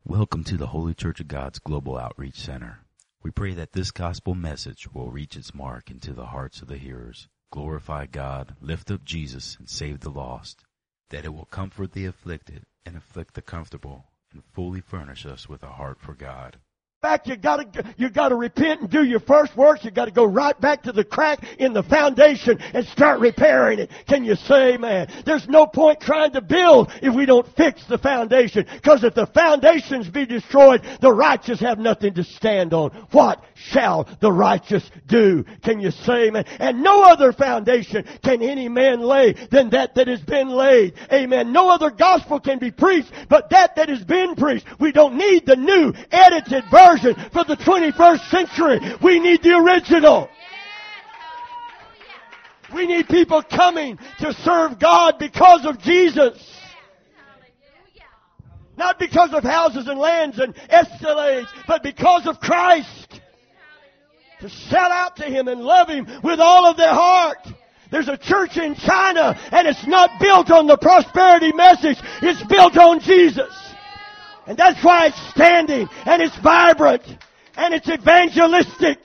Welcome to the Holy Church of God's Global Outreach Center. We pray that this gospel message will reach its mark into the hearts of the hearers, glorify God, lift up Jesus, and save the lost, that it will comfort the afflicted and afflict the comfortable, and fully furnish us with a heart for God. Back, you gotta repent and do your first works. You gotta go right back to the crack in the foundation and start repairing it. Can you say, man? There's no point trying to build if we don't fix the foundation. Because if the foundations be destroyed, the righteous have nothing to stand on. What shall the righteous do? Can you say, man? And no other foundation can any man lay than that has been laid. Amen. No other gospel can be preached but that has been preached. We don't need the new edited version for the 21st century. We need the original. We need people coming to serve God because of Jesus. Not because of houses and lands and escalades, but because of Christ. To sell out to Him and love Him with all of their heart. There's a church in China and it's not built on the prosperity message. It's built on Jesus. And that's why it's standing, and it's vibrant, and it's evangelistic.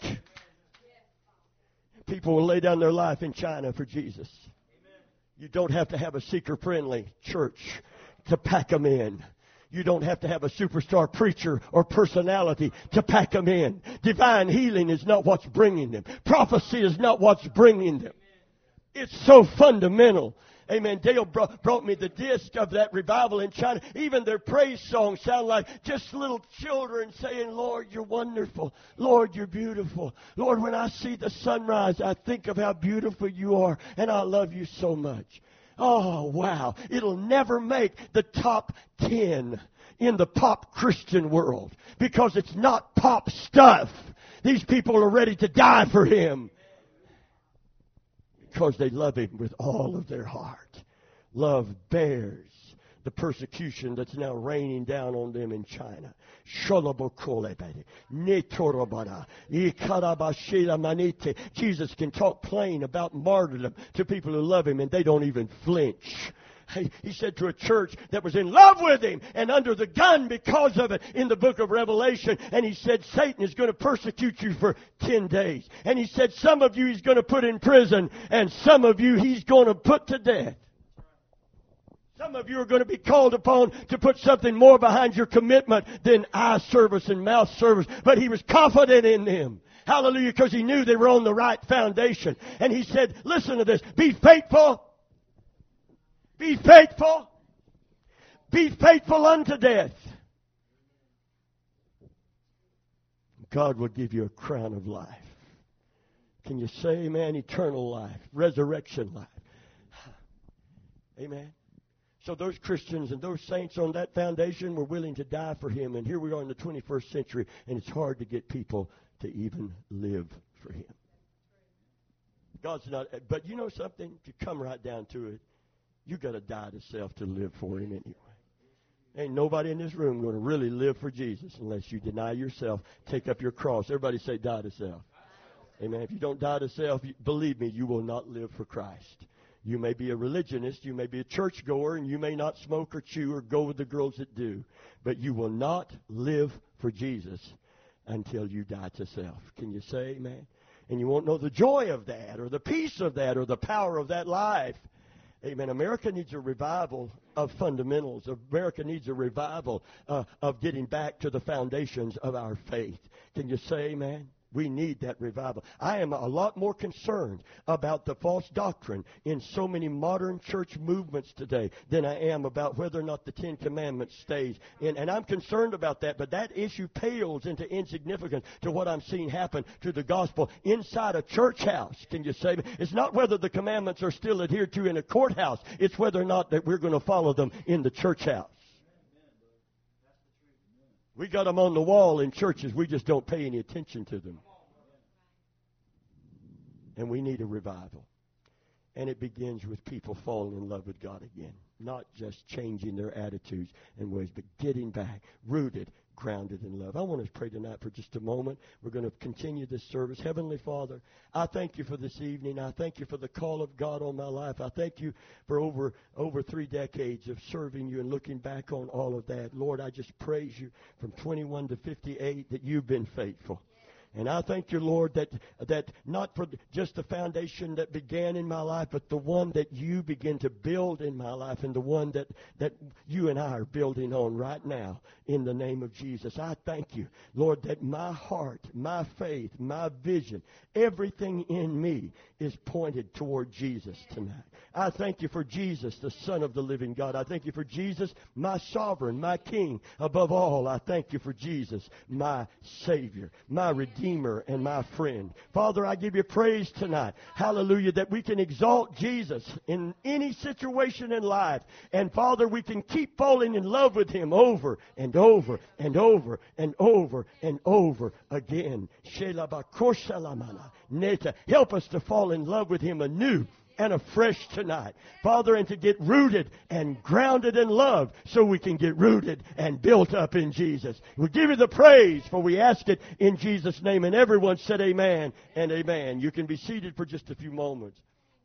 People will lay down their life in China for Jesus. You don't have to have a seeker-friendly church to pack them in. You don't have to have a superstar preacher or personality to pack them in. Divine healing is not what's bringing them. Prophecy is not what's bringing them. It's so fundamental. Amen. Dale brought me the disc of that revival in China. Even their praise songs sound like just little children saying, Lord, you're wonderful. Lord, you're beautiful. Lord, when I see the sunrise, I think of how beautiful you are, and I love you so much. Oh, wow. It'll never make the top 10 in the pop Christian world because it's not pop stuff. These people are ready to die for Him. Because they love Him with all of their heart. Love bears the persecution that's now raining down on them in China. Jesus can talk plain about martyrdom to people who love Him, and they don't even flinch. He said to a church that was in love with Him and under the gun because of it in the book of Revelation. And He said, Satan is going to persecute you for 10 days. And He said, some of you He's going to put in prison and some of you He's going to put to death. Some of you are going to be called upon to put something more behind your commitment than eye service and mouth service. But He was confident in them. Hallelujah, because He knew they were on the right foundation. And He said, listen to this, be faithful. Be faithful. Be faithful unto death. God will give you a crown of life. Can you say amen? Eternal life. Resurrection life. Amen. So those Christians and those saints on that foundation were willing to die for Him. And here we are in the 21st century, and it's hard to get people to even live for Him. God's not, but you know something? To come right down to it, you got to die to self to live for Him anyway. Ain't nobody in this room going to really live for Jesus unless you deny yourself, take up your cross. Everybody say die to self. Amen. If you don't die to self, believe me, you will not live for Christ. You may be a religionist, you may be a churchgoer, and you may not smoke or chew or go with the girls that do. But you will not live for Jesus until you die to self. Can you say amen? And you won't know the joy of that or the peace of that or the power of that life. Amen. America needs a revival of fundamentals. America needs a revival of getting back to the foundations of our faith. Can you say amen? We need that revival. I am a lot more concerned about the false doctrine in so many modern church movements today than I am about whether or not the Ten Commandments stays in. And I'm concerned about that, but that issue pales into insignificance to what I'm seeing happen to the gospel inside a church house. Can you say? It's not whether the commandments are still adhered to in a courthouse. It's whether or not that we're going to follow them in the church house. We got them on the wall in churches. We just don't pay any attention to them. And we need a revival. And it begins with people falling in love with God again. not just changing their attitudes and ways, but getting back, rooted, grounded in love. I want to pray tonight for just a moment. We're going to continue this service. Heavenly Father, I thank you for this evening. I thank you for the call of God on my life. I thank you for over 3 decades of serving you and looking back on all of that. Lord, I just praise you from 21 to 58 that you've been faithful. And I thank you, Lord, that not for just the foundation that began in my life, but the one that you begin to build in my life, and the one that you and I are building on right now in the name of Jesus. I thank you, Lord, that my heart, my faith, my vision, everything in me is pointed toward Jesus tonight. I thank you for Jesus, the Son of the living God. I thank you for Jesus, my sovereign, my King. Above all, I thank you for Jesus, my Savior, my Redeemer, and my friend. Father, I give you praise tonight. Hallelujah, that we can exalt Jesus in any situation in life. And Father, we can keep falling in love with Him over and over and over and over and over again. Help us to fall in love with Him anew and afresh tonight, Father, and to get rooted and grounded in love so we can get rooted and built up in Jesus. We give you the praise, for we ask it in Jesus' name. And everyone said amen and amen. You can be seated for just a few moments.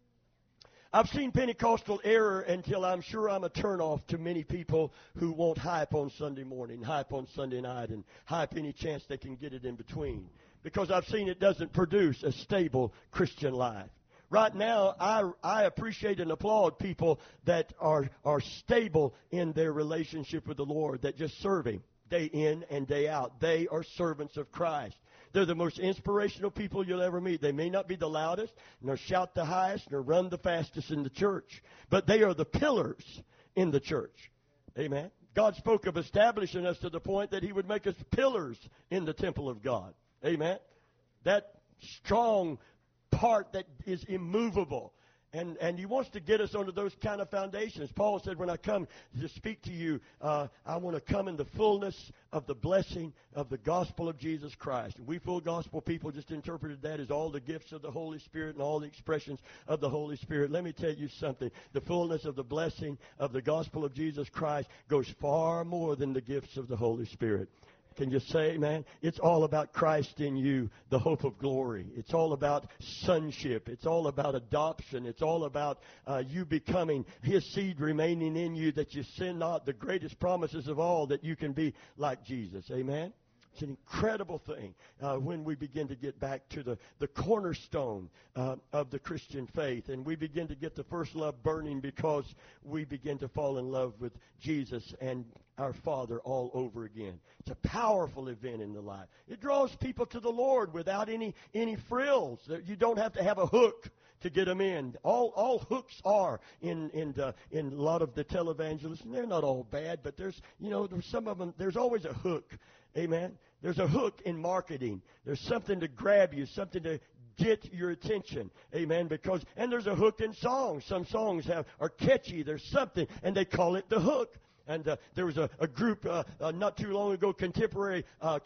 I've seen Pentecostal error until I'm sure I'm a turnoff to many people who want hype on Sunday morning, hype on Sunday night, and hype any chance they can get it in between. Because I've seen it doesn't produce a stable Christian life. Right now, I appreciate and applaud people that are stable in their relationship with the Lord, that just serve Him day in and day out. They are servants of Christ. They're the most inspirational people you'll ever meet. They may not be the loudest, nor shout the highest, nor run the fastest in the church, but they are the pillars in the church. Amen. God spoke of establishing us to the point that He would make us pillars in the temple of God. Amen. That strong part that is immovable. And He wants to get us onto those kind of foundations. Paul said, when I come to speak to you, I want to come in the fullness of the blessing of the gospel of Jesus Christ. And we full gospel people just interpreted that as all the gifts of the Holy Spirit and all the expressions of the Holy Spirit. Let me tell you something. The fullness of the blessing of the gospel of Jesus Christ goes far more than the gifts of the Holy Spirit. Can you say, amen? It's all about Christ in you, the hope of glory. It's all about sonship. It's all about adoption. It's all about you becoming His seed remaining in you, that you sin not. The greatest promises of all, that you can be like Jesus. Amen? It's an incredible thing when we begin to get back to the cornerstone of the Christian faith. And we begin to get the first love burning, because we begin to fall in love with Jesus and our Father all over again. It's a powerful event in the life. It draws people to the Lord without any frills. You don't have to have a hook to get them in. All hooks are in a lot of the televangelists, and they're not all bad, but there's some of them. There's always a hook. Amen. There's a hook in marketing. There's something to grab you, something to get your attention. Amen. And there's a hook in songs. Some songs are catchy. There's something, and they call it the hook. And there was a group not too long ago, contemporary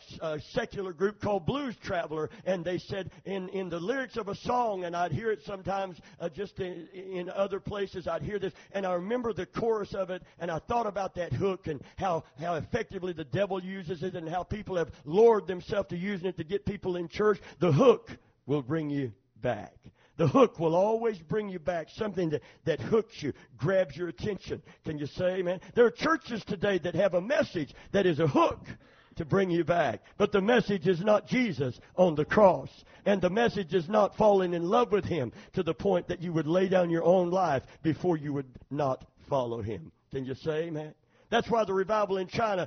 secular group called Blues Traveler, and they said in the lyrics of a song, and I'd hear it sometimes just in other places, I'd hear this, and I remember the chorus of it, and I thought about that hook and how effectively the devil uses it, and how people have lured themselves to using it to get people in church. The hook will bring you back. The hook will always bring you back, something that hooks you, grabs your attention. Can you say amen? There are churches today that have a message that is a hook to bring you back. But the message is not Jesus on the cross. And the message is not falling in love with Him to the point that you would lay down your own life before you would not follow Him. Can you say amen? That's why the revival in China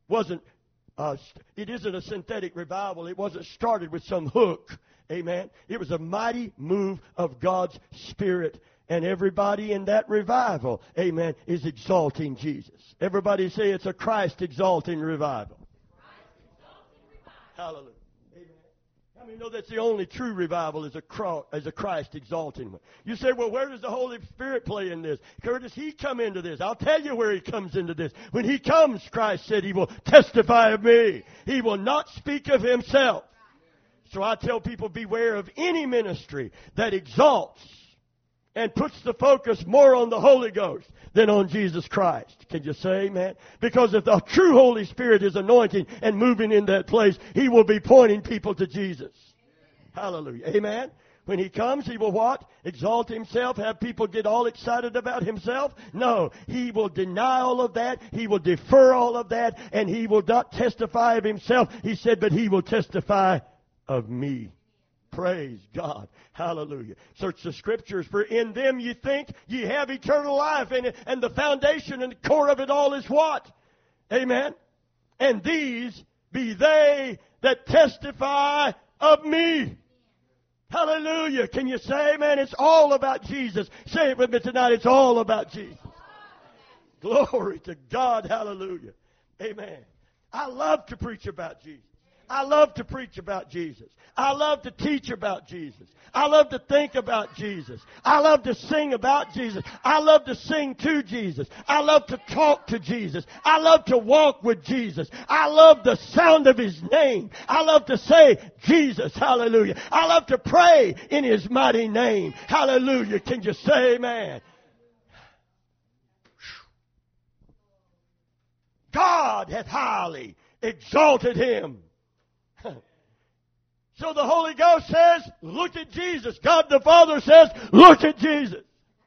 it isn't a synthetic revival. It wasn't started with some hook. Amen. It was a mighty move of God's Spirit. And everybody in that revival, amen, is exalting Jesus. Everybody say it's a Christ exalting revival. Hallelujah. Amen. How many know that's the only true revival is a Christ exalting one? You say, well, where does the Holy Spirit play in this? Where does He come into this? I'll tell you where He comes into this. When He comes, Christ said, He will testify of me. He will not speak of Himself. So I tell people, beware of any ministry that exalts and puts the focus more on the Holy Ghost than on Jesus Christ. Can you say amen? Because if the true Holy Spirit is anointing and moving in that place, He will be pointing people to Jesus. Hallelujah. Amen? When He comes, He will what? Exalt Himself, have people get all excited about Himself? No. He will deny all of that. He will defer all of that. And He will not testify of Himself. He said, but He will testify of me. Praise God. Hallelujah. Search the Scriptures, for in them you think ye have eternal life. And the foundation and the core of it all is what? Amen. And these be they that testify of me. Hallelujah. Can you say amen? It's all about Jesus. Say it with me tonight. It's all about Jesus. Glory to God. Hallelujah. Amen. I love to preach about Jesus. I love to preach about Jesus. I love to teach about Jesus. I love to think about Jesus. I love to sing about Jesus. I love to sing to Jesus. I love to talk to Jesus. I love to walk with Jesus. I love the sound of His name. I love to say, Jesus, hallelujah. I love to pray in His mighty name. Hallelujah. Can you say amen? God hath highly exalted Him. So the Holy Ghost says, look at Jesus. God the Father says, look at Jesus.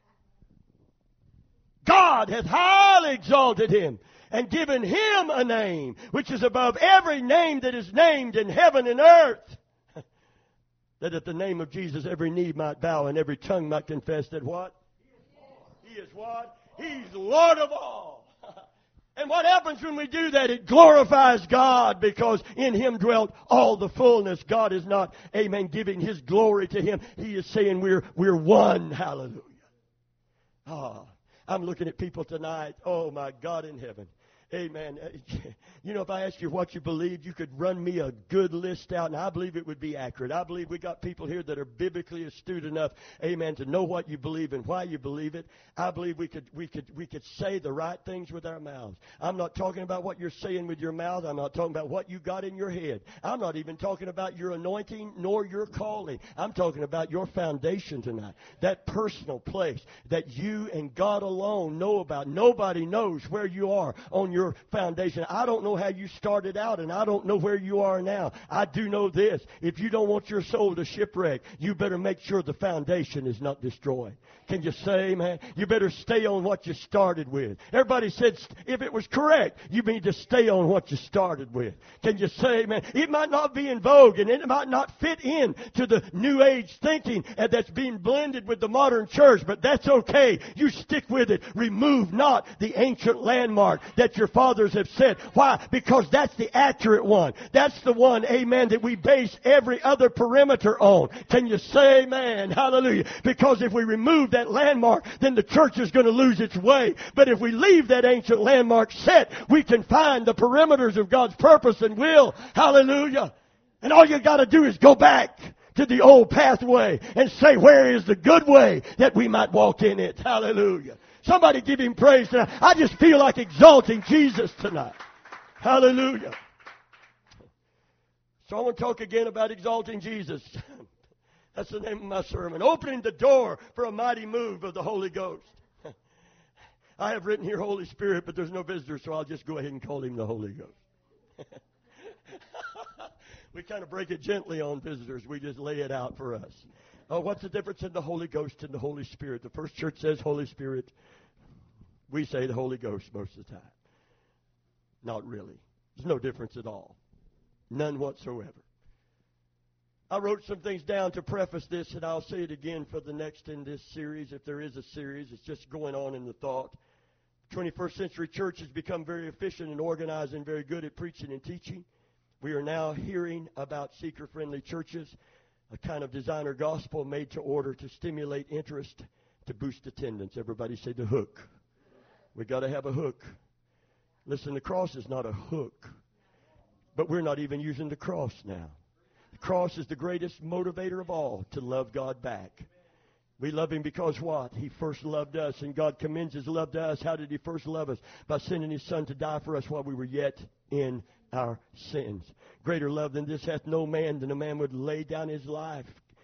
God hath highly exalted Him and given Him a name which is above every name that is named in heaven and earth. That at the name of Jesus every knee might bow and every tongue might confess that what? He is what? He's Lord of all. And what happens when we do that? It glorifies God, because in Him dwelt all the fullness. God is not, amen, giving His glory to Him. He is saying we're one. Hallelujah. I'm looking at people tonight. Oh, my God in heaven. Amen. You know, if I asked you what you believed, you could run me a good list out, and I believe it would be accurate. I believe we got people here that are biblically astute enough, amen, to know what you believe and why you believe it. I believe we could say the right things with our mouths. I'm not talking about what you're saying with your mouth. I'm not talking about what you got in your head. I'm not even talking about your anointing nor your calling. I'm talking about your foundation tonight. That personal place that you and God alone know about. Nobody knows where you are on your foundation. I don't know how you started out, and I don't know where you are now. I do know this. If you don't want your soul to shipwreck, you better make sure the foundation is not destroyed. Can you say, man? You better stay on what you started with. Everybody said if it was correct, you need to stay on what you started with. Can you say, man? It might not be in vogue, and it might not fit in to the new age thinking that's being blended with the modern church, but that's okay. You stick with it. Remove not the ancient landmark that your fathers have said. Why? Because that's the accurate one. That's the one, amen, that we base every other perimeter on. Can you say amen? Hallelujah. Because if we remove that landmark, then the church is going to lose its way. But if we leave that ancient landmark set, we can find the perimeters of God's purpose and will. Hallelujah. And all you got to do is go back to the old pathway and say, where is the good way that we might walk in it? Hallelujah. Somebody give Him praise tonight. I just feel like exalting Jesus tonight. Hallelujah. So I want to talk again about exalting Jesus. That's the name of my sermon. Opening the door for a mighty move of the Holy Ghost. I have written here Holy Spirit, but there's no visitor, so I'll just go ahead and call Him the Holy Ghost. We kind of break it gently on visitors. We just lay it out for us. Oh, what's the difference in the Holy Ghost and the Holy Spirit? The First Church says Holy Spirit. We say the Holy Ghost most of the time. Not really. There's no difference at all. None whatsoever. I wrote some things down to preface this, and I'll say it again for the next in this series. If there is a series, it's just going on in the thought. 21st century church has become very efficient and organized and very good at preaching and teaching. We are now hearing about seeker-friendly churches, a kind of designer gospel made to order to stimulate interest, to boost attendance. Everybody say the hook. We got to have a hook. Listen, the cross is not a hook, but we're not even using the cross now. The cross is the greatest motivator of all to love God back. We love Him because what? He first loved us, and God commends His love to us. How did He first love us? By sending His Son to die for us while we were yet in our sins. Greater love than this hath no man, than a man would lay down his life.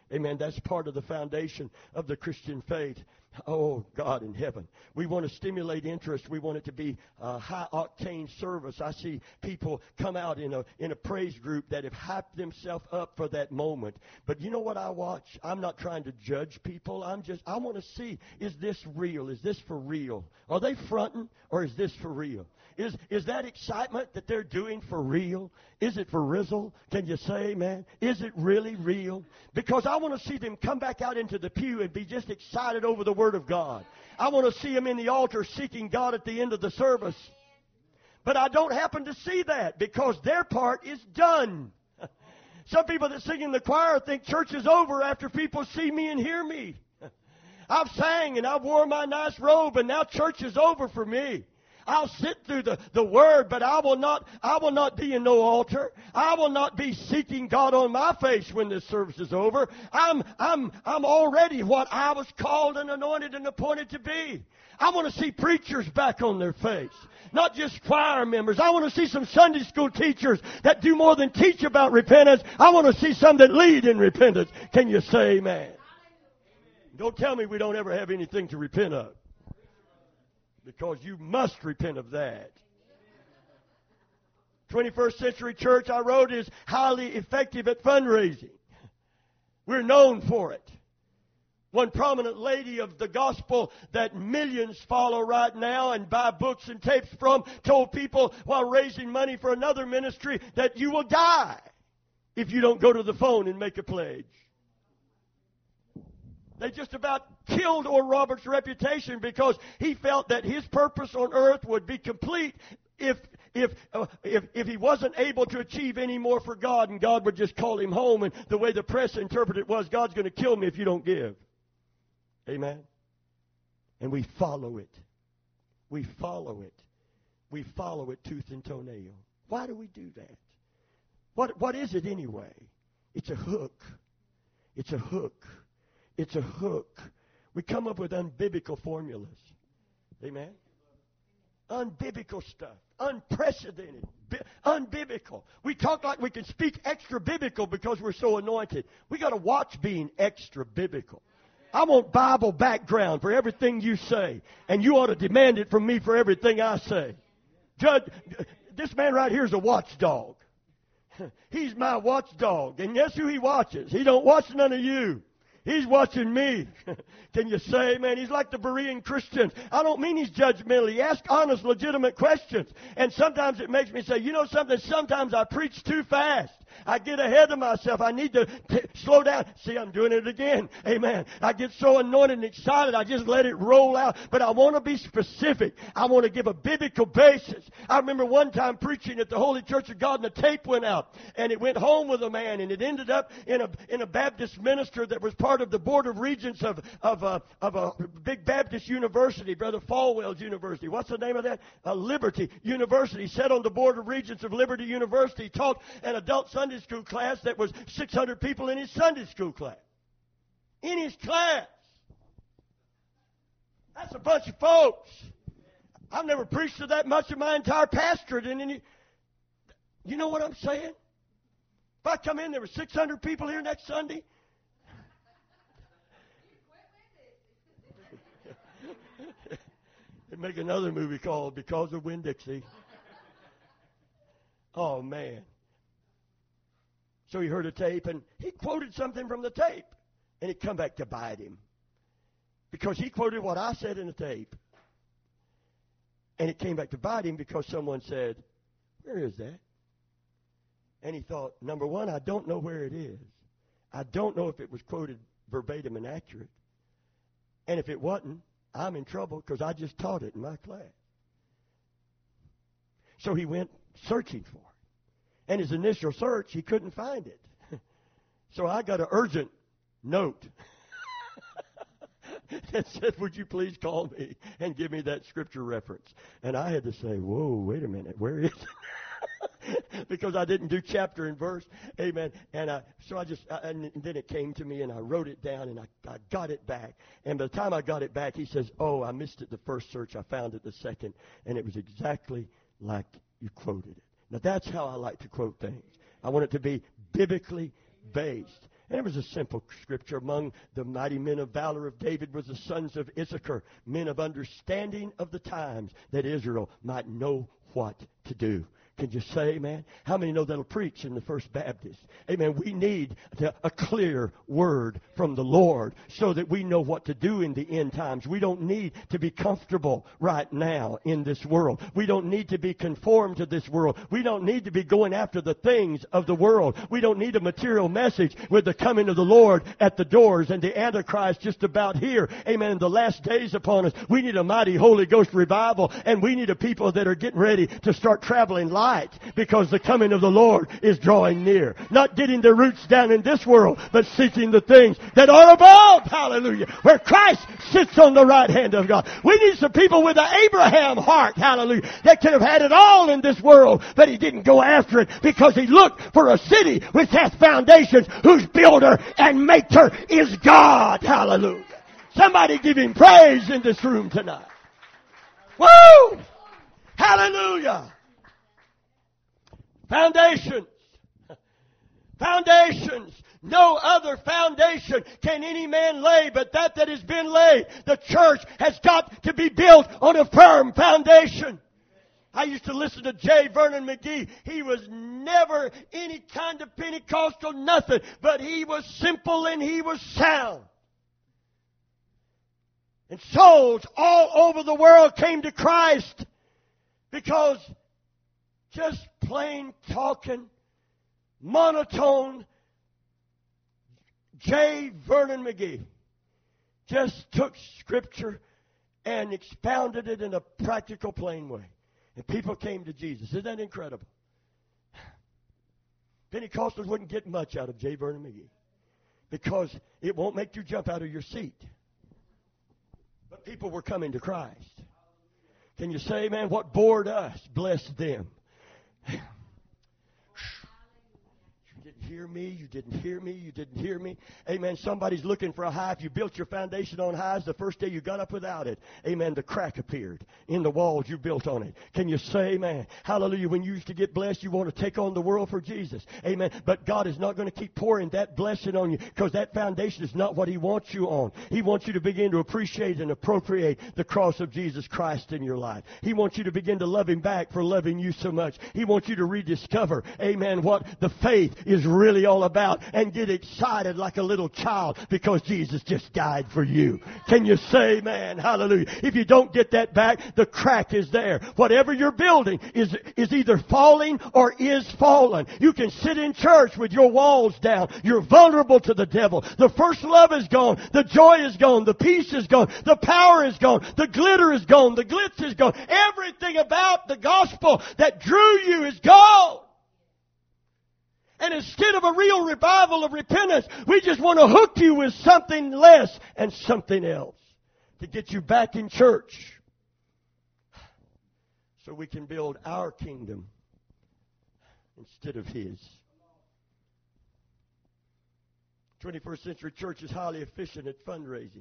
Amen. That's part of the foundation of the Christian faith. Oh, God in heaven. We want to stimulate interest. We want it to be a high-octane service. I see people come out in a praise group that have hyped themselves up for that moment. But you know what I watch? I'm not trying to judge people. I want to see, is this real? Is this for real? Are they fronting, or is this for real? Is that excitement that they're doing for real? Is it for rizzle? Can you say, man? Is it really real? Because I want to see them come back out into the pew and be just excited over the Word of God. I want to see them in the altar seeking God at the end of the service. But I don't happen to see that because their part is done. Some people that sing in the choir think church is over after people see me and hear me. I've sang and I've worn my nice robe and now church is over for me. I'll sit through the Word, but I will not be in no altar. I will not be seeking God on my face when this service is over. I'm already what I was called and anointed and appointed to be. I want to see preachers back on their face, not just choir members. I want to see some Sunday school teachers that do more than teach about repentance. I want to see some that lead in repentance. Can you say amen? Don't tell me we don't ever have anything to repent of. Because you must repent of that. 21st century church, I wrote, is highly effective at fundraising. We're known for it. One prominent lady of the gospel that millions follow right now and buy books and tapes from told people while raising money for another ministry that you will die if you don't go to the phone and make a pledge. They just about killed Oral Roberts' reputation because he felt that his purpose on earth would be complete if he wasn't able to achieve any more for God, and God would just call him home. And the way the press interpreted it was, God's going to kill me if you don't give. Amen? And we follow it. We follow it. We follow it tooth and toenail. Why do we do that? What is it anyway? It's a hook. It's a hook. It's a hook. We come up with unbiblical formulas. Amen? Unbiblical stuff. Unprecedented. Unbiblical. We talk like we can speak extra biblical because we're so anointed. We got to watch being extra biblical. I want Bible background for everything you say. And you ought to demand it from me for everything I say. Judge, this man right here is a watchdog. He's my watchdog. And guess who he watches? He don't watch none of you. He's watching me. Can you say, man, he's like the Berean Christians. I don't mean he's judgmental. He asks honest, legitimate questions. And sometimes it makes me say, you know something? Sometimes I preach too fast. I get ahead of myself. I need to slow down. See, I'm doing it again. Amen. I get so anointed and excited, I just let it roll out. But I want to be specific. I want to give a biblical basis. I remember one time preaching at the Holy Church of God, and the tape went out. And it went home with a man, and it ended up in a Baptist minister that was part of the Board of Regents of a big Baptist university, Brother Falwell's University. What's the name of that? Liberty University. Sat on the Board of Regents of Liberty University, taught an adult Sunday school class that was 600 people in his Sunday school class. In his class. That's a bunch of folks. I've never preached to that much of my entire pastorate. You know what I'm saying? If I come in, there were 600 people here next Sunday. They'd make another movie called Because of Winn-Dixie. Oh, man. So he heard a tape, and he quoted something from the tape. And it come back to bite him. Because he quoted what I said in the tape. And it came back to bite him because someone said, where is that? And he thought, number one, I don't know where it is. I don't know if it was quoted verbatim and accurate. And if it wasn't, I'm in trouble because I just taught it in my class. So he went searching for it. And his initial search, he couldn't find it. So I got an urgent note that said, would you please call me and give me that scripture reference? And I had to say, whoa, wait a minute, where is it? Because I didn't do chapter and verse. Amen. And and then it came to me, and I wrote it down, and I got it back. And by the time I got it back, he says, oh, I missed it the first search. I found it the second. And it was exactly like you quoted it. Now, that's how I like to quote things. I want it to be biblically based. And it was a simple scripture. Among the mighty men of valor of David was the sons of Issachar, men of understanding of the times, that Israel might know what to do. Can you say amen? How many know that'll preach in the First Baptist? Amen. We need a clear word from the Lord so that we know what to do in the end times. We don't need to be comfortable right now in this world. We don't need to be conformed to this world. We don't need to be going after the things of the world. We don't need a material message with the coming of the Lord at the doors and the Antichrist just about here. Amen. In the last days upon us, we need a mighty Holy Ghost revival, and we need a people that are getting ready to start traveling light, because the coming of the Lord is drawing near. Not getting their roots down in this world, but seeking the things that are above. Hallelujah. Where Christ sits on the right hand of God. We need some people with an Abraham heart. Hallelujah. That could have had it all in this world, but he didn't go after it because he looked for a city which hath foundations, whose builder and maker is God. Hallelujah. Somebody give him praise in this room tonight. Woo! Hallelujah. Foundations. Foundations. No other foundation can any man lay but that has been laid. The church has got to be built on a firm foundation. I used to listen to J. Vernon McGee. He was never any kind of Pentecostal nothing, but he was simple and he was sound. And souls all over the world came to Christ because just plain talking, monotone J. Vernon McGee just took Scripture and expounded it in a practical, plain way. And people came to Jesus. Isn't that incredible? Pentecostals wouldn't get much out of J. Vernon McGee because it won't make you jump out of your seat. But people were coming to Christ. Can you say, man, what bored us blessed them? You didn't hear me. You didn't hear me. You didn't hear me. Amen. Somebody's looking for a high. If you built your foundation on highs, the first day you got up without it, amen, the crack appeared in the walls you built on it. Can you say amen? Hallelujah. When you used to get blessed, you want to take on the world for Jesus. Amen. But God is not going to keep pouring that blessing on you because that foundation is not what He wants you on. He wants you to begin to appreciate and appropriate the cross of Jesus Christ in your life. He wants you to begin to love Him back for loving you so much. He wants you to rediscover, amen, what the faith is really all about and get excited like a little child because Jesus just died for you. Can you say amen? Hallelujah. If you don't get that back, the crack is there. Whatever you're building is either falling or is fallen. You can sit in church with your walls down. You're vulnerable to the devil. The first love is gone. The joy is gone. The peace is gone. The power is gone. The glitter is gone. The glitz is gone. Everything about the gospel that drew you is gone. And instead of a real revival of repentance, we just want to hook you with something less and something else to get you back in church so we can build our kingdom instead of His. 21st century church is highly efficient at fundraising.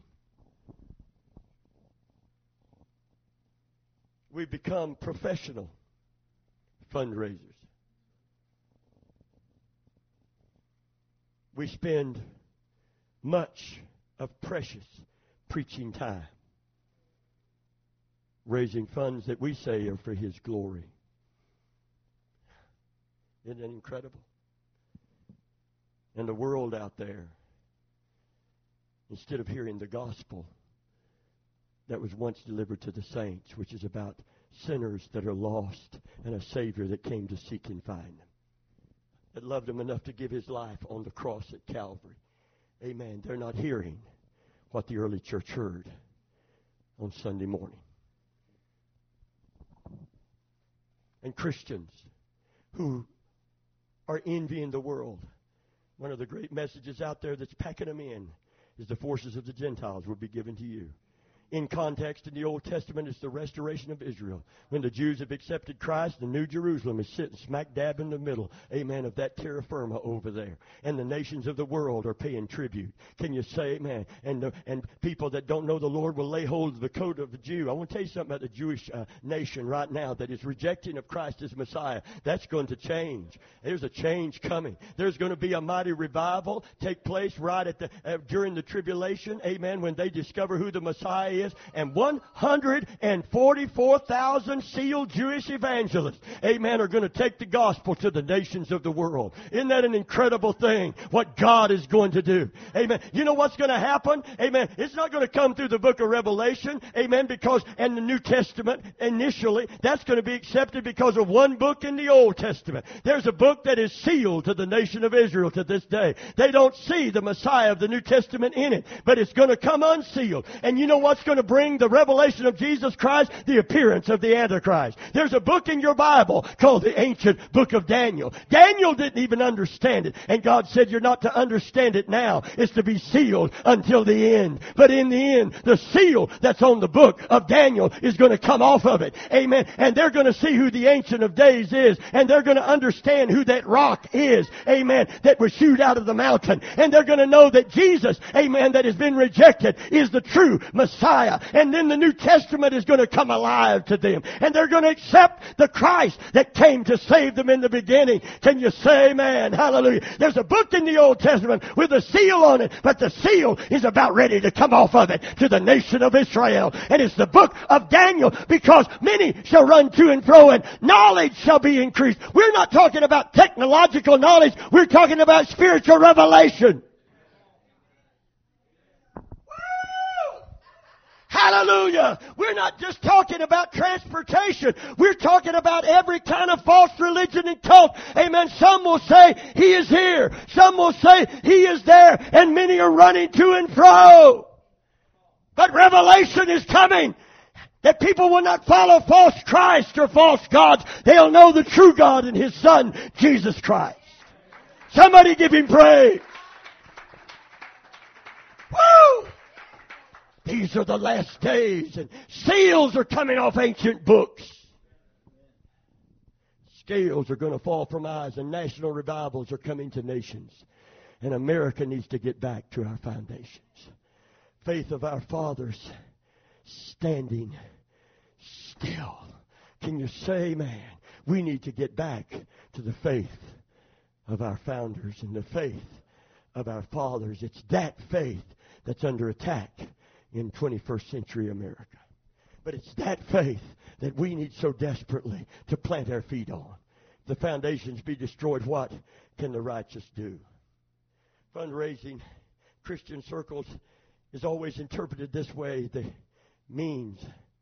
We've become professional fundraisers. We spend much of precious preaching time raising funds that we say are for His glory. Isn't that incredible? And the world out there, instead of hearing the gospel that was once delivered to the saints, which is about sinners that are lost and a Savior that came to seek and find them, that loved them enough to give His life on the cross at Calvary. Amen. They're not hearing what the early church heard on Sunday morning. And Christians who are envying the world. One of the great messages out there that's packing them in is the forces of the Gentiles will be given to you. In context, in the Old Testament, it's the restoration of Israel. When the Jews have accepted Christ, the New Jerusalem is sitting smack dab in the middle, amen, of that terra firma over there. And the nations of the world are paying tribute. Can you say amen? And people that don't know the Lord will lay hold of the coat of the Jew. I want to tell you something about the Jewish nation right now that is rejecting of Christ as Messiah. That's going to change. There's a change coming. There's going to be a mighty revival take place right at during the tribulation, amen, when they discover who the Messiah is. And 144,000 sealed Jewish evangelists, amen, are going to take the gospel to the nations of the world. Isn't that an incredible thing, what God is going to do? Amen. You know what's going to happen? Amen. It's not going to come through the book of Revelation, amen, because in the New Testament, initially, that's going to be accepted because of one book in the Old Testament. There's a book that is sealed to the nation of Israel to this day. They don't see the Messiah of the New Testament in it, but it's going to come unsealed. And you know what's going to bring the revelation of Jesus Christ? The appearance of the Antichrist. There's a book in your Bible called the ancient book of Daniel. Daniel didn't even understand it. And God said, you're not to understand it now. It's to be sealed until the end. But in the end, the seal that's on the book of Daniel is going to come off of it. Amen. And they're going to see who the Ancient of Days is. And they're going to understand who that rock is. Amen. That was shoot out of the mountain. And they're going to know that Jesus, amen, that has been rejected is the true Messiah. And then the New Testament is going to come alive to them. And they're going to accept the Christ that came to save them in the beginning. Can you say amen? Hallelujah. There's a book in the Old Testament with a seal on it, but the seal is about ready to come off of it to the nation of Israel. And it's the book of Daniel, because many shall run to and fro and knowledge shall be increased. We're not talking about technological knowledge. We're talking about spiritual revelation. Hallelujah. We're not just talking about transportation. We're talking about every kind of false religion and cult. Amen. Some will say He is here. Some will say He is there. And many are running to and fro. But revelation is coming. That people will not follow false Christ or false gods. They'll know the true God and His Son, Jesus Christ. Somebody give Him praise. Woo! These are the last days, and seals are coming off ancient books. Scales are going to fall from eyes, and national revivals are coming to nations. And America needs to get back to our foundations. Faith of our fathers standing still. Can you say, man, we need to get back to the faith of our founders and the faith of our fathers. It's that faith that's under attack in 21st century America. But it's that faith that we need so desperately to plant our feet on. If the foundations be destroyed, what can the righteous do? Fundraising, Christian circles, is always interpreted this way. The means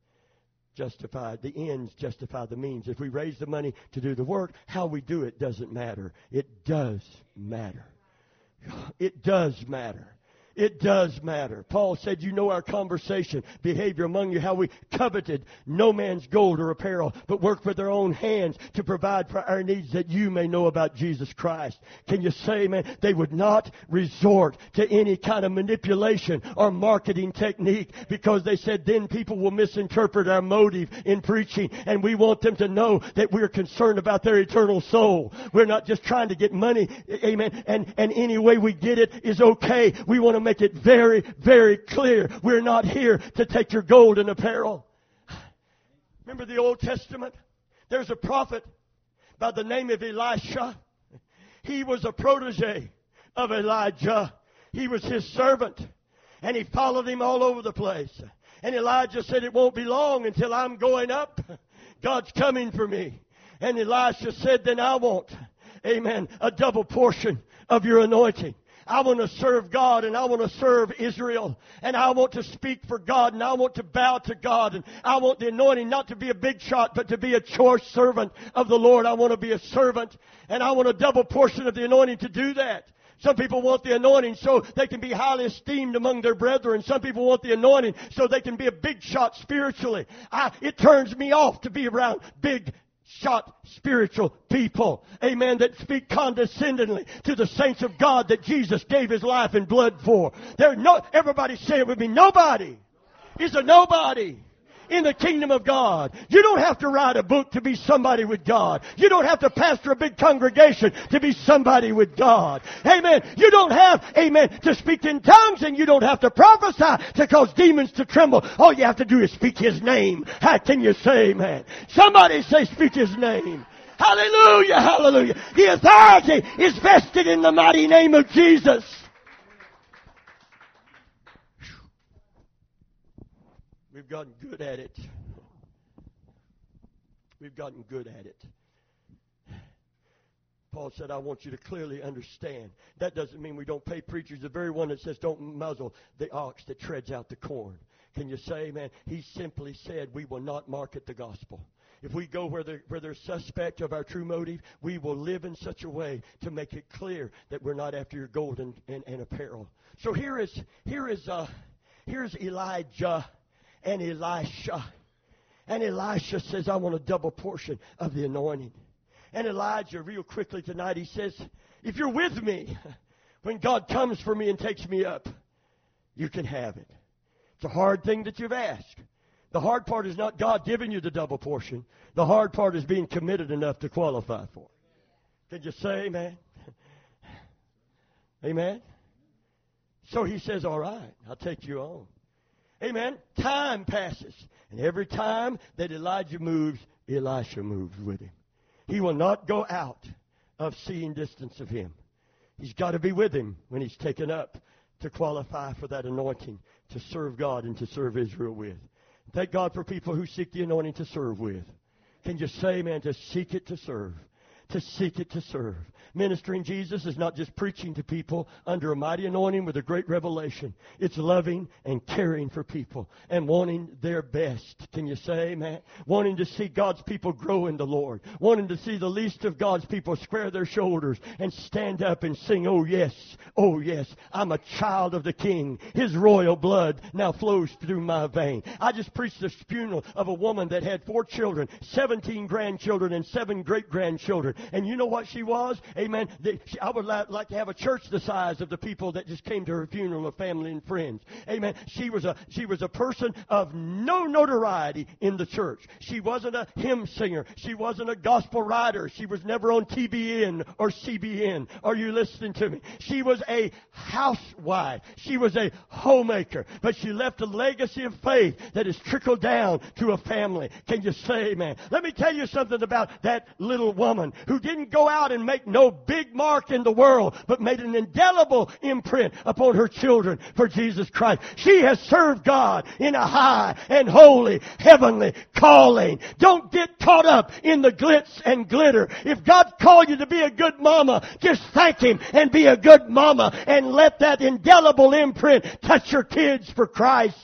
justify, the ends justify the means. If we raise the money to do the work, how we do it doesn't matter. It does matter. It does matter. It does matter. Paul said, you know our conversation, behavior among you, how we coveted no man's gold or apparel, but worked with our own hands to provide for our needs, that you may know about Jesus Christ. Can you say, man, they would not resort to any kind of manipulation or marketing technique, because they said then people will misinterpret our motive in preaching, and we want them to know that we're concerned about their eternal soul. We're not just trying to get money, amen, and any way we get it is okay. We want to make it very, very clear. We're not here to take your gold and apparel. Remember the Old Testament? There's a prophet by the name of Elisha. He was a protege of Elijah. He was his servant. And he followed him all over the place. And Elijah said, it won't be long until I'm going up. God's coming for me. And Elisha said, then I want, amen, a double portion of your anointing. I want to serve God, and I want to serve Israel, and I want to speak for God, and I want to bow to God, and I want the anointing not to be a big shot, but to be a choice servant of the Lord. I want to be a servant, and I want a double portion of the anointing to do that. Some people want the anointing so they can be highly esteemed among their brethren. Some people want the anointing so they can be a big shot spiritually. It turns me off to be around big shot spiritual people, amen, that speak condescendingly to the saints of God that Jesus gave His life and blood for. Everybody say it with me, nobody is a nobody in the kingdom of God. You don't have to write a book to be somebody with God. You don't have to pastor a big congregation to be somebody with God. Amen. You don't have, amen, to speak in tongues, and you don't have to prophesy to cause demons to tremble. All you have to do is speak His name. How can you say amen? Somebody say speak His name. Hallelujah, hallelujah. The authority is vested in the mighty name of Jesus. We've gotten good at it. We've gotten good at it. Paul said, I want you to clearly understand. That doesn't mean we don't pay preachers. The very one that says don't muzzle the ox that treads out the corn. Can you say amen? He simply said we will not market the gospel. If we go where they're suspect of our true motive, we will live in such a way to make it clear that we're not after your gold and apparel. So here's Elijah and Elisha. And Elisha says, I want a double portion of the anointing. And Elijah, real quickly tonight, he says, if you're with me, when God comes for me and takes me up, you can have it. It's a hard thing that you've asked. The hard part is not God giving you the double portion. The hard part is being committed enough to qualify for it. Can you say amen? Amen? So he says, all right, I'll take you on. Amen? Time passes. And every time that Elijah moves, Elisha moves with him. He will not go out of seeing distance of him. He's got to be with him when he's taken up to qualify for that anointing to serve God and to serve Israel with. Thank God for people who seek the anointing to serve with. Can you say, man, to seek it to serve? To seek it to serve. Ministering Jesus is not just preaching to people under a mighty anointing with a great revelation. It's loving and caring for people and wanting their best. Can you say amen? Wanting to see God's people grow in the Lord. Wanting to see the least of God's people square their shoulders and stand up and sing, oh yes, I'm a child of the King. His royal blood now flows through my vein. I just preached the funeral of a woman that had 4 children, 17 grandchildren, and 7 great-grandchildren. And you know what she was? Amen. I would like to have a church the size of the people that just came to her funeral of family and friends. Amen. She was a person of no notoriety in the church. She wasn't a hymn singer. She wasn't a gospel writer. She was never on TBN or CBN. Are you listening to me? She was a housewife. She was a homemaker. But she left a legacy of faith that has trickled down to a family. Can you say amen? Let me tell you something about that little woman who didn't go out and make no big mark in the world, but made an indelible imprint upon her children for Jesus Christ. She has served God in a high and holy heavenly calling. Don't get caught up in the glitz and glitter. If God called you to be a good mama, just thank Him and be a good mama and let that indelible imprint touch your kids for Christ.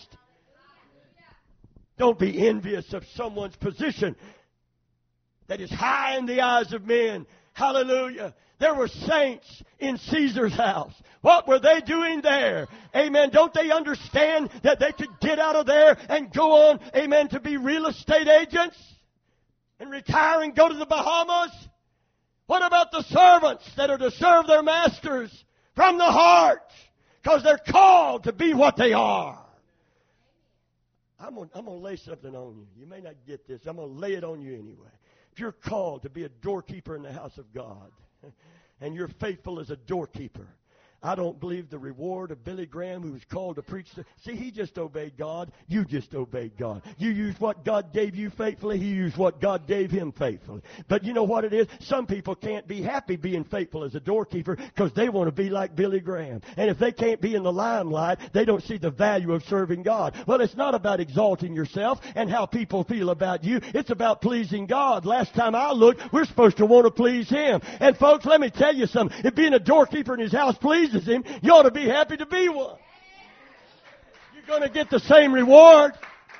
Don't be envious of someone's position that is high in the eyes of men. Hallelujah. There were saints in Caesar's house. What were they doing there? Amen. Don't they understand that they could get out of there and go on, amen, to be real estate agents and retire and go to the Bahamas? What about the servants that are to serve their masters from the heart because they're called to be what they are? I'm going to lay something on you. You may not get this. I'm going to lay it on you anyway. If you're called to be a doorkeeper in the house of God, and you're faithful as a doorkeeper, I don't believe the reward of Billy Graham, who was called to preach. See, he just obeyed God. You just obeyed God. You used what God gave you faithfully. He used what God gave him faithfully. But you know what it is? Some people can't be happy being faithful as a doorkeeper because they want to be like Billy Graham. And if they can't be in the limelight, they don't see the value of serving God. Well, it's not about exalting yourself and how people feel about you. It's about pleasing God. Last time I looked, we're supposed to want to please Him. And folks, let me tell you something. If being a doorkeeper in His house pleases Him, you ought to be happy to be one. You're going to get the same reward.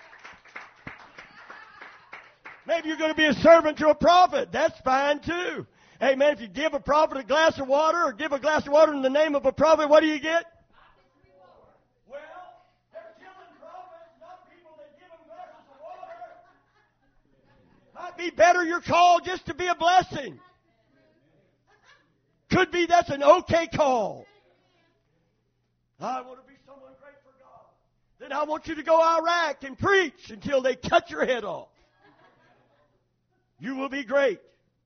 Maybe you're going to be a servant to a prophet. That's fine too. Amen. If you give a prophet a glass of water or give a glass of water in the name of a prophet, what do you get? Well, they're killing prophets, not people that give them glasses of water. Might be better you're called just to be a blessing. Could be that's an okay call. I want to be someone great for God. Then I want you to go to Iraq and preach until they cut your head off. You will be great.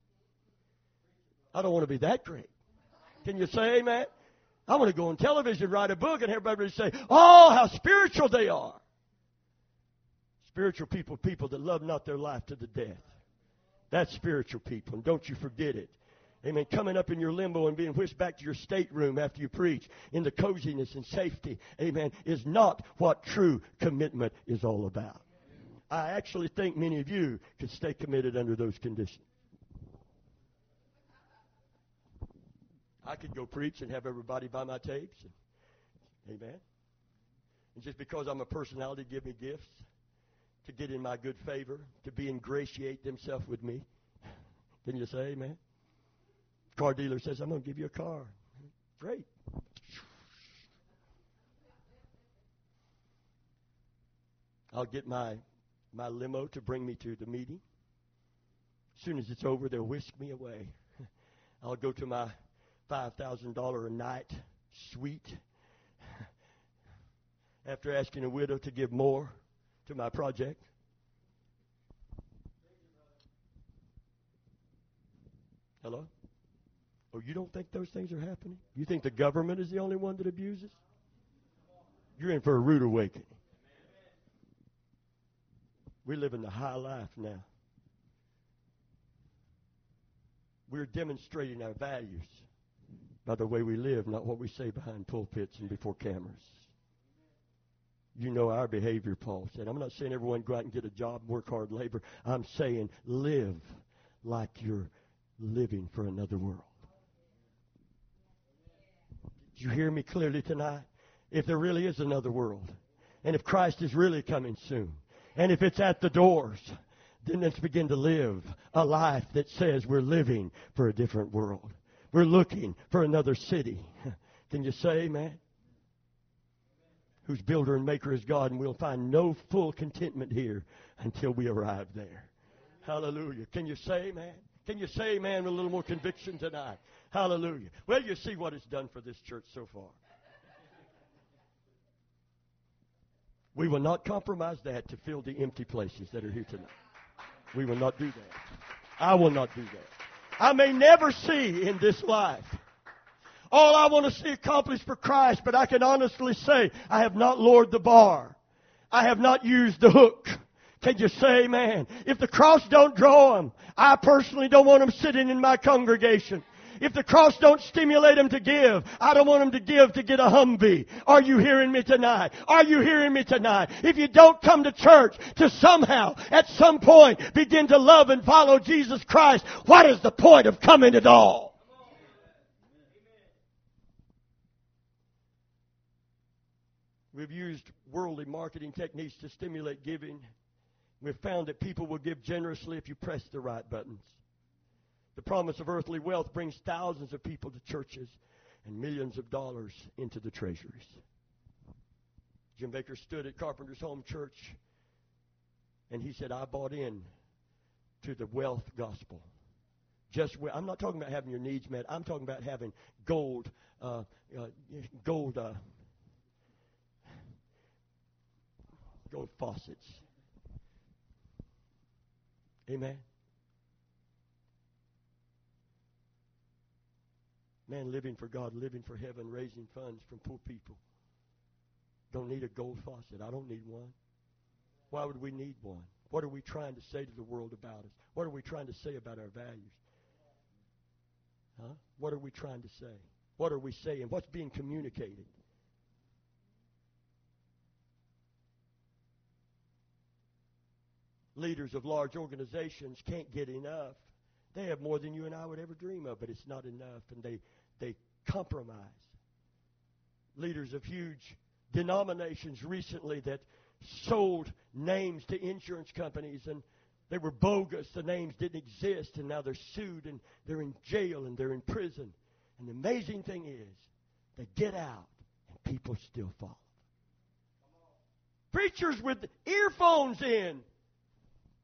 I don't want to be that great. Can you say amen? I want to go on television, write a book, and everybody say, oh, how spiritual they are. Spiritual people, people that love not their life to the death. That's spiritual people, and don't you forget it. Amen. Coming up in your limbo and being whisked back to your stateroom after you preach in the coziness and safety, amen, is not what true commitment is all about. I actually think many of you could stay committed under those conditions. I could go preach and have everybody buy my tapes. Amen. And just because I'm a personality, give me gifts to get in my good favor, to be ingratiate themselves with me. Can you say amen? Car dealer says, I'm going to give you a car. Great. I'll get my limo to bring me to the meeting. As soon as it's over, they'll whisk me away. I'll go to my $5,000 a night suite after asking a widow to give more to my project. Hello? Oh, you don't think those things are happening? You think the government is the only one that abuses? You're in for a rude awakening. We live in the high life now. We're demonstrating our values by the way we live, not what we say behind pulpits and before cameras. You know our behavior, Paul said. I'm not saying everyone go out and get a job, work hard, labor. I'm saying live like you're living for another world. Did you hear me clearly tonight? If there really is another world, and if Christ is really coming soon, and if it's at the doors, then let's begin to live a life that says we're living for a different world. We're looking for another city. Can you say amen? Whose builder and maker is God, and we'll find no full contentment here until we arrive there. Hallelujah. Can you say amen? Can you say amen with a little more conviction tonight? Hallelujah. Well, you see what it's done for this church so far. We will not compromise that to fill the empty places that are here tonight. We will not do that. I will not do that. I may never see in this life all I want to see accomplished for Christ, but I can honestly say I have not lowered the bar. I have not used the hook. Can you say amen? If the cross don't draw them, I personally don't want them sitting in my congregation. If the cross don't stimulate them to give, I don't want them to give to get a Humvee. Are you hearing me tonight? Are you hearing me tonight? If you don't come to church to somehow, at some point, begin to love and follow Jesus Christ, what is the point of coming at all? We've used worldly marketing techniques to stimulate giving. We've found that people will give generously if you press the right buttons. The promise of earthly wealth brings thousands of people to churches and millions of dollars into the treasuries. Jim Bakker stood at Carpenter's Home Church, and he said, I bought in to the wealth gospel. I'm not talking about having your needs met. I'm talking about having gold faucets. Amen. Man, living for God, living for heaven, raising funds from poor people. Don't need a gold faucet. I don't need one. Why would we need one? What are we trying to say to the world about us? What are we trying to say about our values? Huh? What are we trying to say? What are we saying? What's being communicated? Leaders of large organizations can't get enough. They have more than you and I would ever dream of, but it's not enough, and they compromise. Leaders of huge denominations recently that sold names to insurance companies, and they were bogus. The names didn't exist, and now they're sued, and they're in jail, and they're in prison. And the amazing thing is, they get out, and people still follow. Preachers with earphones in.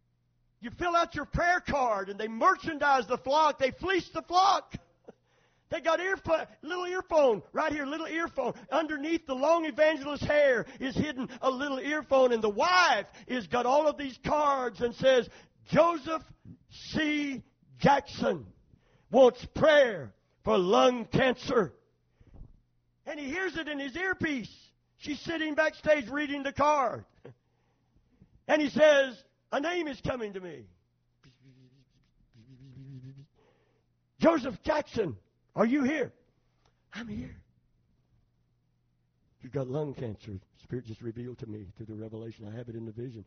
You fill out your prayer card, and they merchandise the flock. They fleece the flock. They They got little earphone right here, little earphone. Underneath the long evangelist's hair is hidden a little earphone, and the wife has got all of these cards and says, Joseph C. Jackson wants prayer for lung cancer. And he hears it in his earpiece. She's sitting backstage reading the card. And he says, a name is coming to me. Joseph Jackson, are you here? I'm here. You've got lung cancer. The Spirit just revealed to me through the revelation. I have it in the vision.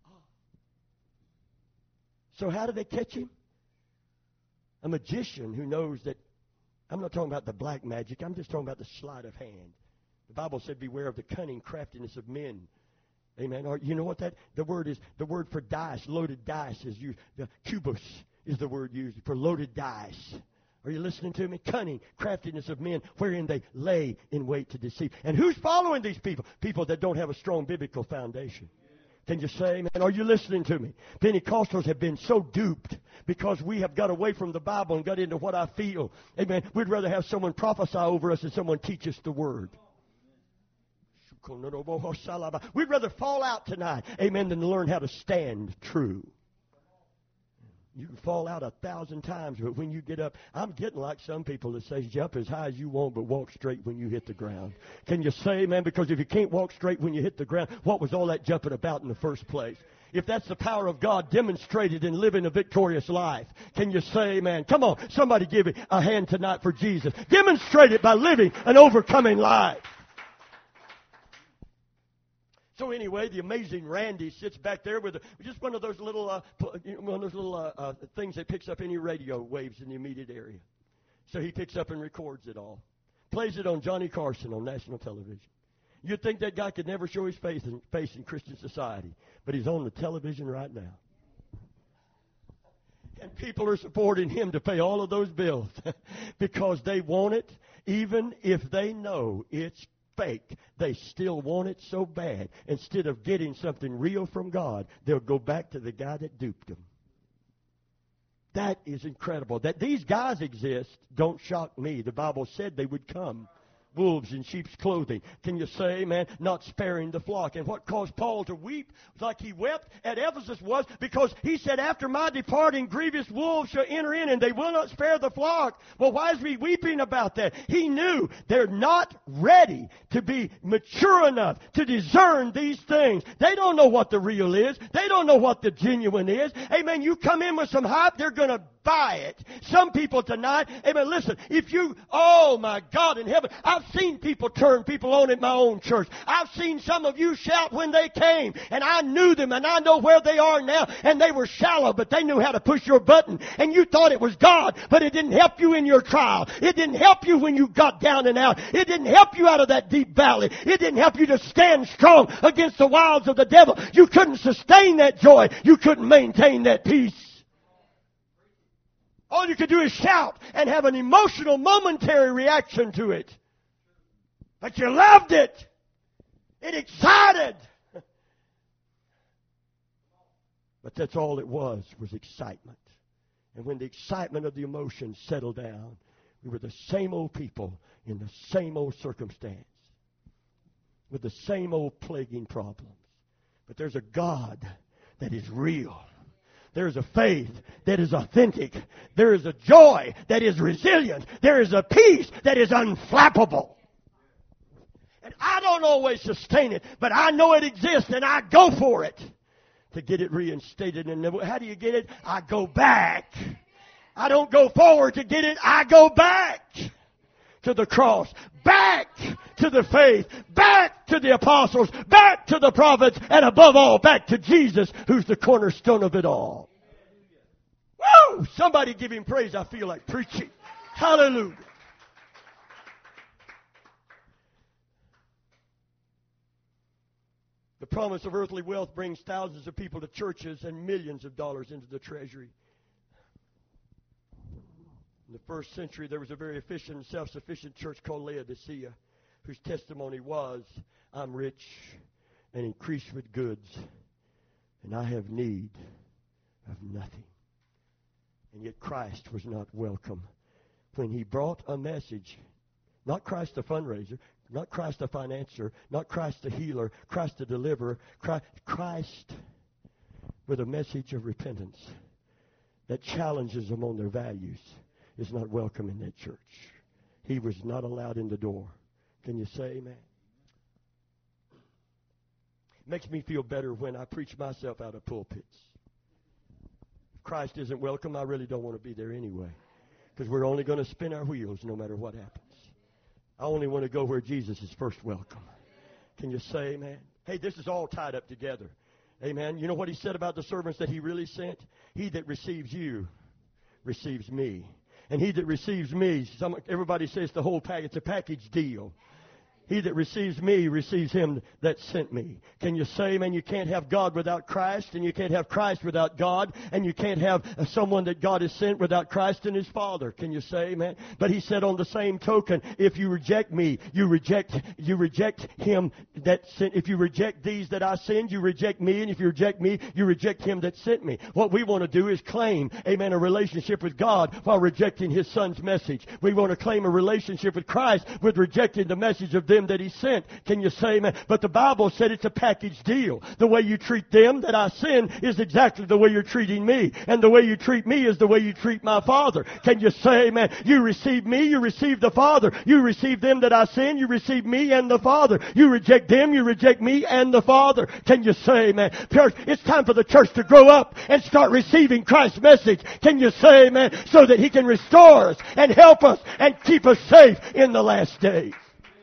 So how do they catch him? A magician who knows that, I'm not talking about the black magic, I'm just talking about the sleight of hand. The Bible said, beware of the cunning craftiness of men. Amen. Or you know what the word is? The word for dice, loaded dice is used. The kubus is the word used for loaded dice. Are you listening to me? Cunning, craftiness of men, wherein they lay in wait to deceive. And who's following these people? People that don't have a strong biblical foundation. Can you say, amen? Are you listening to me? Pentecostals have been so duped because we have got away from the Bible and got into what I feel. Amen. We'd rather have someone prophesy over us than someone teach us the Word. We'd rather fall out tonight, amen, than learn how to stand true. You can fall out 1,000 times, but when you get up, I'm getting like some people that say, jump as high as you want, but walk straight when you hit the ground. Can you say, man? Because if you can't walk straight when you hit the ground, what was all that jumping about in the first place? If that's the power of God demonstrated in living a victorious life, can you say, man? Come on, somebody give it a hand tonight for Jesus. Demonstrate it by living an overcoming life. So anyway, the amazing Randy sits back there with just one of those little things that picks up any radio waves in the immediate area. So he picks up and records it all. Plays it on Johnny Carson on national television. You'd think that guy could never show his face in Christian society. But he's on the television right now. And people are supporting him to pay all of those bills because they want it, even if they know it's fake. They still want it so bad. Instead of getting something real from God, they'll go back to the guy that duped them. That is incredible. That these guys exist don't shock me. The Bible said they would come. Wolves in sheep's clothing. Can you say, man, not sparing the flock? And what caused Paul to weep like he wept at Ephesus was because he said, after my departing, grievous wolves shall enter in, and they will not spare the flock. Well, why is he weeping about that? He knew they're not ready to be mature enough to discern these things. They don't know what the real is. They don't know what the genuine is. Amen. You come in with some hype, they're going to buy it. Some people tonight, amen, listen, oh my God in heaven, I've seen people turn people on at my own church. I've seen some of you shout when they came, and I knew them, and I know where they are now, and they were shallow, but they knew how to push your button, and you thought it was God, but it didn't help you in your trial. It didn't help you when you got down and out. It didn't help you out of that deep valley. It didn't help you to stand strong against the wiles of the devil. You couldn't sustain that joy. You couldn't maintain that peace. All you could do is shout and have an emotional, momentary reaction to it. But you loved it. It excited. But that's all it was excitement. And when the excitement of the emotion settled down, we were the same old people in the same old circumstance with the same old plaguing problems. But there's a God that is real. There is a faith that is authentic. There is a joy that is resilient. There is a peace that is unflappable. And I don't always sustain it, but I know it exists, and I go for it to get it reinstated. And how do you get it? I go back. I don't go forward to get it. I go back to the cross, back to the faith, back to the apostles, back to the prophets, and above all, back to Jesus, who's the cornerstone of it all. Woo! Somebody give him praise. I feel like preaching. Hallelujah. The promise of earthly wealth brings thousands of people to churches and millions of dollars into the treasury. In the first century, there was a very efficient and self-sufficient church called Laodicea, whose testimony was, I'm rich and increased with goods, and I have need of nothing. And yet Christ was not welcome when he brought a message, not Christ the fundraiser, not Christ the financier, not Christ the healer, Christ the deliverer, Christ with a message of repentance that challenges them on their values, is not welcome in that church. He was not allowed in the door. Can you say amen? It makes me feel better when I preach myself out of pulpits. If Christ isn't welcome, I really don't want to be there anyway, because we're only going to spin our wheels no matter what happens. I only want to go where Jesus is first welcome. Can you say amen? Hey, this is all tied up together. Amen. You know what he said about the servants that he really sent? He that receives you receives me. And he that receives me, everybody says the whole package, it's a package deal. He that receives me receives him that sent me. Can you say, man, you can't have God without Christ, and you can't have Christ without God, and you can't have someone that God has sent without Christ and his Father. Can you say, man? But he said on the same token, if you reject me, you reject him that sent. If you reject these that I send, you reject me, and if you reject me, you reject him that sent me. What we want to do is claim, amen, a relationship with God while rejecting his Son's message. We want to claim a relationship with Christ with rejecting the message of them that he sent. Can you say amen? But the Bible said it's a package deal. The way you treat them that I send is exactly the way you're treating me. And the way you treat me is the way you treat my Father. Can you say amen? You receive me, you receive the Father. You receive them that I send, you receive me and the Father. You reject them, you reject me and the Father. Can you say amen? Church, it's time for the church to grow up and start receiving Christ's message. Can you say amen? So that he can restore us and help us and keep us safe in the last days.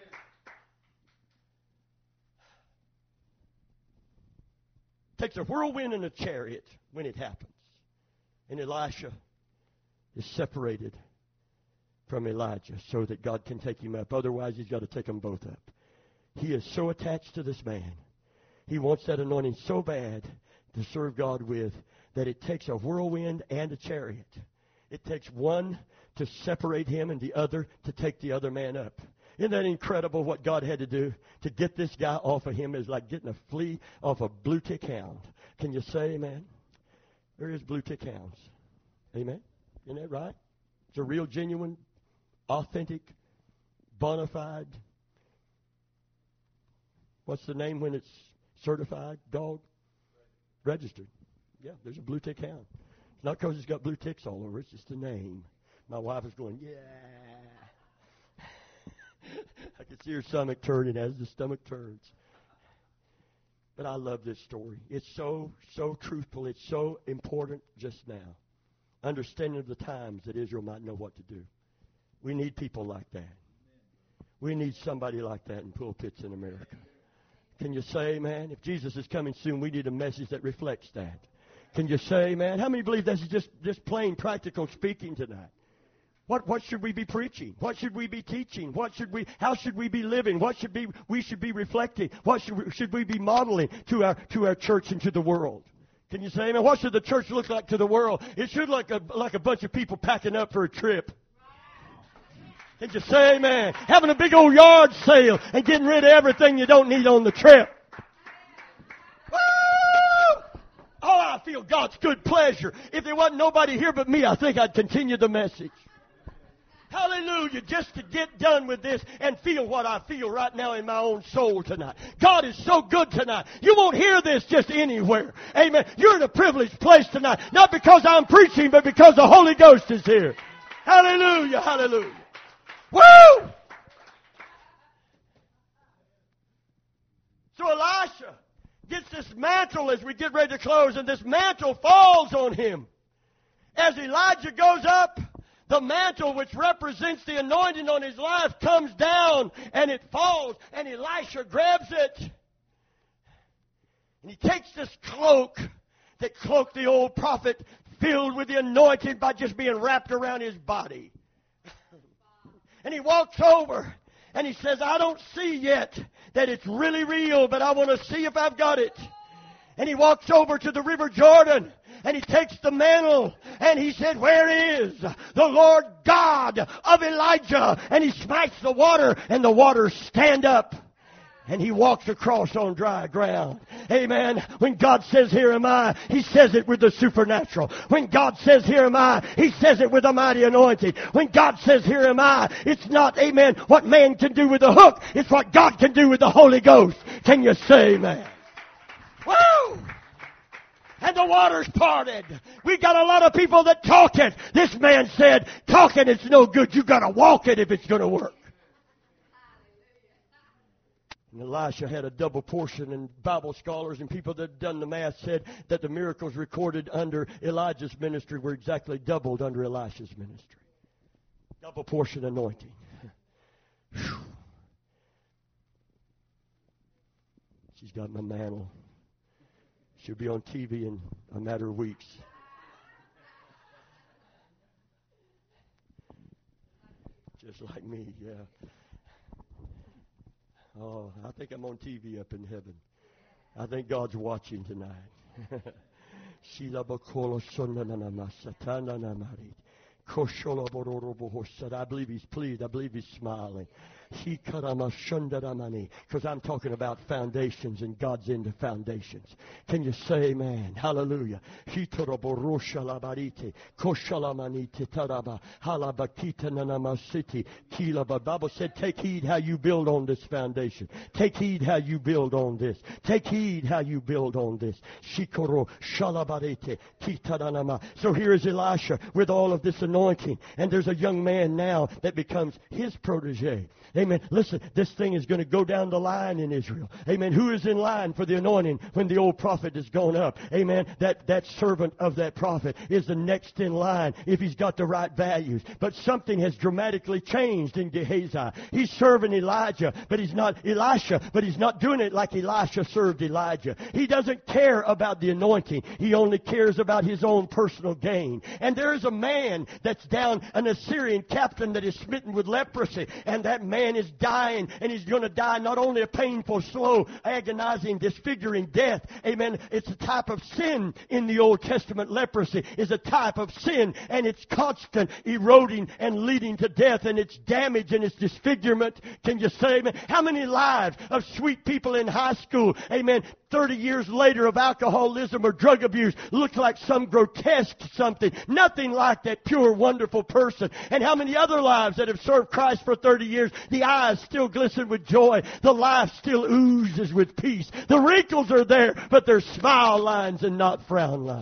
Takes a whirlwind and a chariot when it happens. And Elisha is separated from Elijah so that God can take him up. Otherwise, he's got to take them both up. He is so attached to this man. He wants that anointing so bad to serve God with that it takes a whirlwind and a chariot. It takes one to separate him and the other to take the other man up. Isn't that incredible what God had to do to get this guy off of him? Is like getting a flea off a blue tick hound. Can you say amen? There is blue tick hounds. Amen? Isn't that right? It's a real, genuine, authentic, bona fide. What's the name when it's certified? Dog? Registered. Yeah, there's a blue tick hound. It's not because it's got blue ticks all over. It's just a name. My wife is going, yeah. I can see her stomach turning as the stomach turns. But I love this story. It's so truthful. It's so important just now. Understanding of the times that Israel might know what to do. We need people like that. We need somebody like that in pulpits in America. Can you say amen? If Jesus is coming soon, we need a message that reflects that. Can you say amen? How many believe this is just plain practical speaking tonight? What should we be preaching? What should we be teaching? How should we be living? What should we be reflecting? What should we be modeling to our church and to the world? Can you say amen? What should the church look like to the world? It should look like a bunch of people packing up for a trip. Can you say amen? Having a big old yard sale and getting rid of everything you don't need on the trip. Woo! Oh, I feel God's good pleasure. If there wasn't nobody here but me, I think I'd continue the message. Hallelujah, just to get done with this and feel what I feel right now in my own soul tonight. God is so good tonight. You won't hear this just anywhere. Amen. You're in a privileged place tonight. Not because I'm preaching, but because the Holy Ghost is here. Hallelujah, hallelujah. Woo! So Elisha gets this mantle as we get ready to close, and this mantle falls on him. As Elijah goes up, the mantle which represents the anointing on his life comes down and it falls, and Elisha grabs it. And he takes this cloak that cloaked the old prophet, filled with the anointing by just being wrapped around his body. And he walks over and he says, I don't see yet that it's really real, but I want to see if I've got it. And he walks over to the River Jordan. And he takes the mantle, and he said, where is the Lord God of Elijah? And he smacks the water, and the waters stand up. And he walks across on dry ground. Amen. When God says, here am I, He says it with the supernatural. When God says, here am I, He says it with a mighty anointing. When God says, here am I, it's not, amen, what man can do with a hook. It's what God can do with the Holy Ghost. Can you say amen? Woo! And the waters parted. We got a lot of people that talk it. This man said, talking it's no good. You got to walk it if it's going to work. And Elisha had a double portion, and Bible scholars and people that have done the math said that the miracles recorded under Elijah's ministry were exactly doubled under Elisha's ministry. Double portion anointing. Whew. She's got my mantle. She'll be on TV in a matter of weeks. Just like me, yeah. Oh, I think I'm on TV up in heaven. I think God's watching tonight. I believe He's pleased. I believe He's smiling. Because I'm talking about foundations, and God's into foundations. Can you say amen? Hallelujah. The Bible said, take heed how you build on this foundation. Take heed how you build on this. Take heed how you build on this. So here is Elisha with all of this anointing. And there's a young man now that becomes his protege. Amen. Listen, this thing is going to go down the line in Israel. Amen. Who is in line for the anointing when the old prophet has gone up? Amen. That servant of that prophet is the next in line if he's got the right values. But something has dramatically changed in Gehazi. He's serving Elijah, but he's not Elisha, but he's not doing it like Elisha served Elijah. He doesn't care about the anointing. He only cares about his own personal gain. And there is a man that's down, an Assyrian captain that is smitten with leprosy, and that man is dying, and he's going to die not only a painful, slow, agonizing, disfiguring death. Amen. It's a type of sin in the Old Testament. Leprosy is a type of sin, and it's constant eroding and leading to death, and it's damage and it's disfigurement. Can you say amen? How many lives of sweet people in high school, amen, 30 years later of alcoholism or drug abuse look like some grotesque something. Nothing like that pure, wonderful person. And how many other lives that have served Christ for 30 years, the eyes still glisten with joy. The life still oozes with peace. The wrinkles are there, but they're smile lines and not frown lines.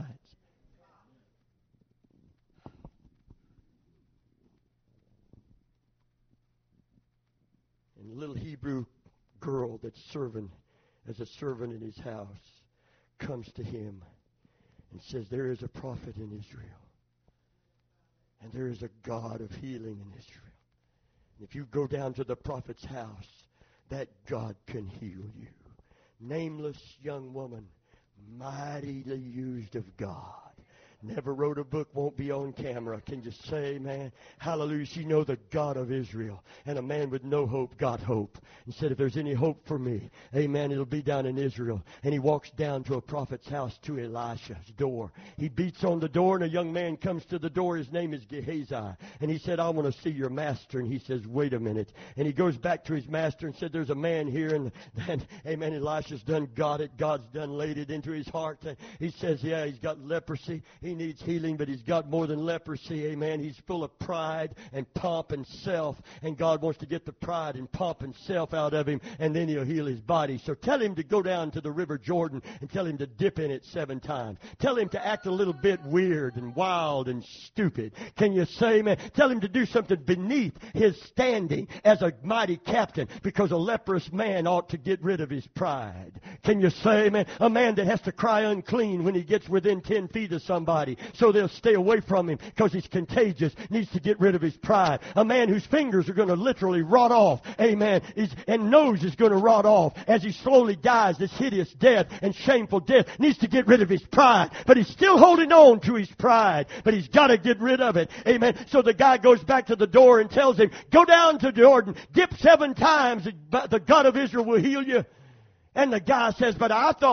And the little Hebrew girl that's serving as a servant in his house comes to him and says, there is a prophet in Israel, and there is a God of healing in Israel. And if you go down to the prophet's house, that God can heal you. Nameless young woman, mightily used of God. Never wrote a book, won't be on camera. Can you say amen? Hallelujah. She know the God of Israel. And a man with no hope got hope. And said, if there's any hope for me, amen, it'll be down in Israel. And he walks down to a prophet's house to Elisha's door. He beats on the door, and a young man comes to the door. His name is Gehazi. And he said, I want to see your master. And he says, wait a minute. And he goes back to his master and said, there's a man here. And amen, Elisha's done got it. God's done laid it into his heart. And he says, yeah, he's got leprosy. He needs healing, but he's got more than leprosy, amen. He's full of pride and pomp and self, and God wants to get the pride and pomp and self out of him, and then he'll heal his body. So tell him to go down to the River Jordan and tell him to dip in it 7 times. Tell him to act a little bit weird and wild and stupid. Can you say amen? Tell him to do something beneath his standing as a mighty captain, because a leprous man ought to get rid of his pride. Can you say amen? A man that has to cry unclean when he gets within 10 feet of somebody, so they'll stay away from him because he's contagious, needs to get rid of his pride. A man whose fingers are going to literally rot off, amen, and nose is going to rot off as he slowly dies this hideous death and shameful death, needs to get rid of his pride. But he's still holding on to his pride, but he's got to get rid of it, amen. So the guy goes back to the door and tells him, go down to Jordan, dip 7 times, the God of Israel will heal you. And the guy says, but I thought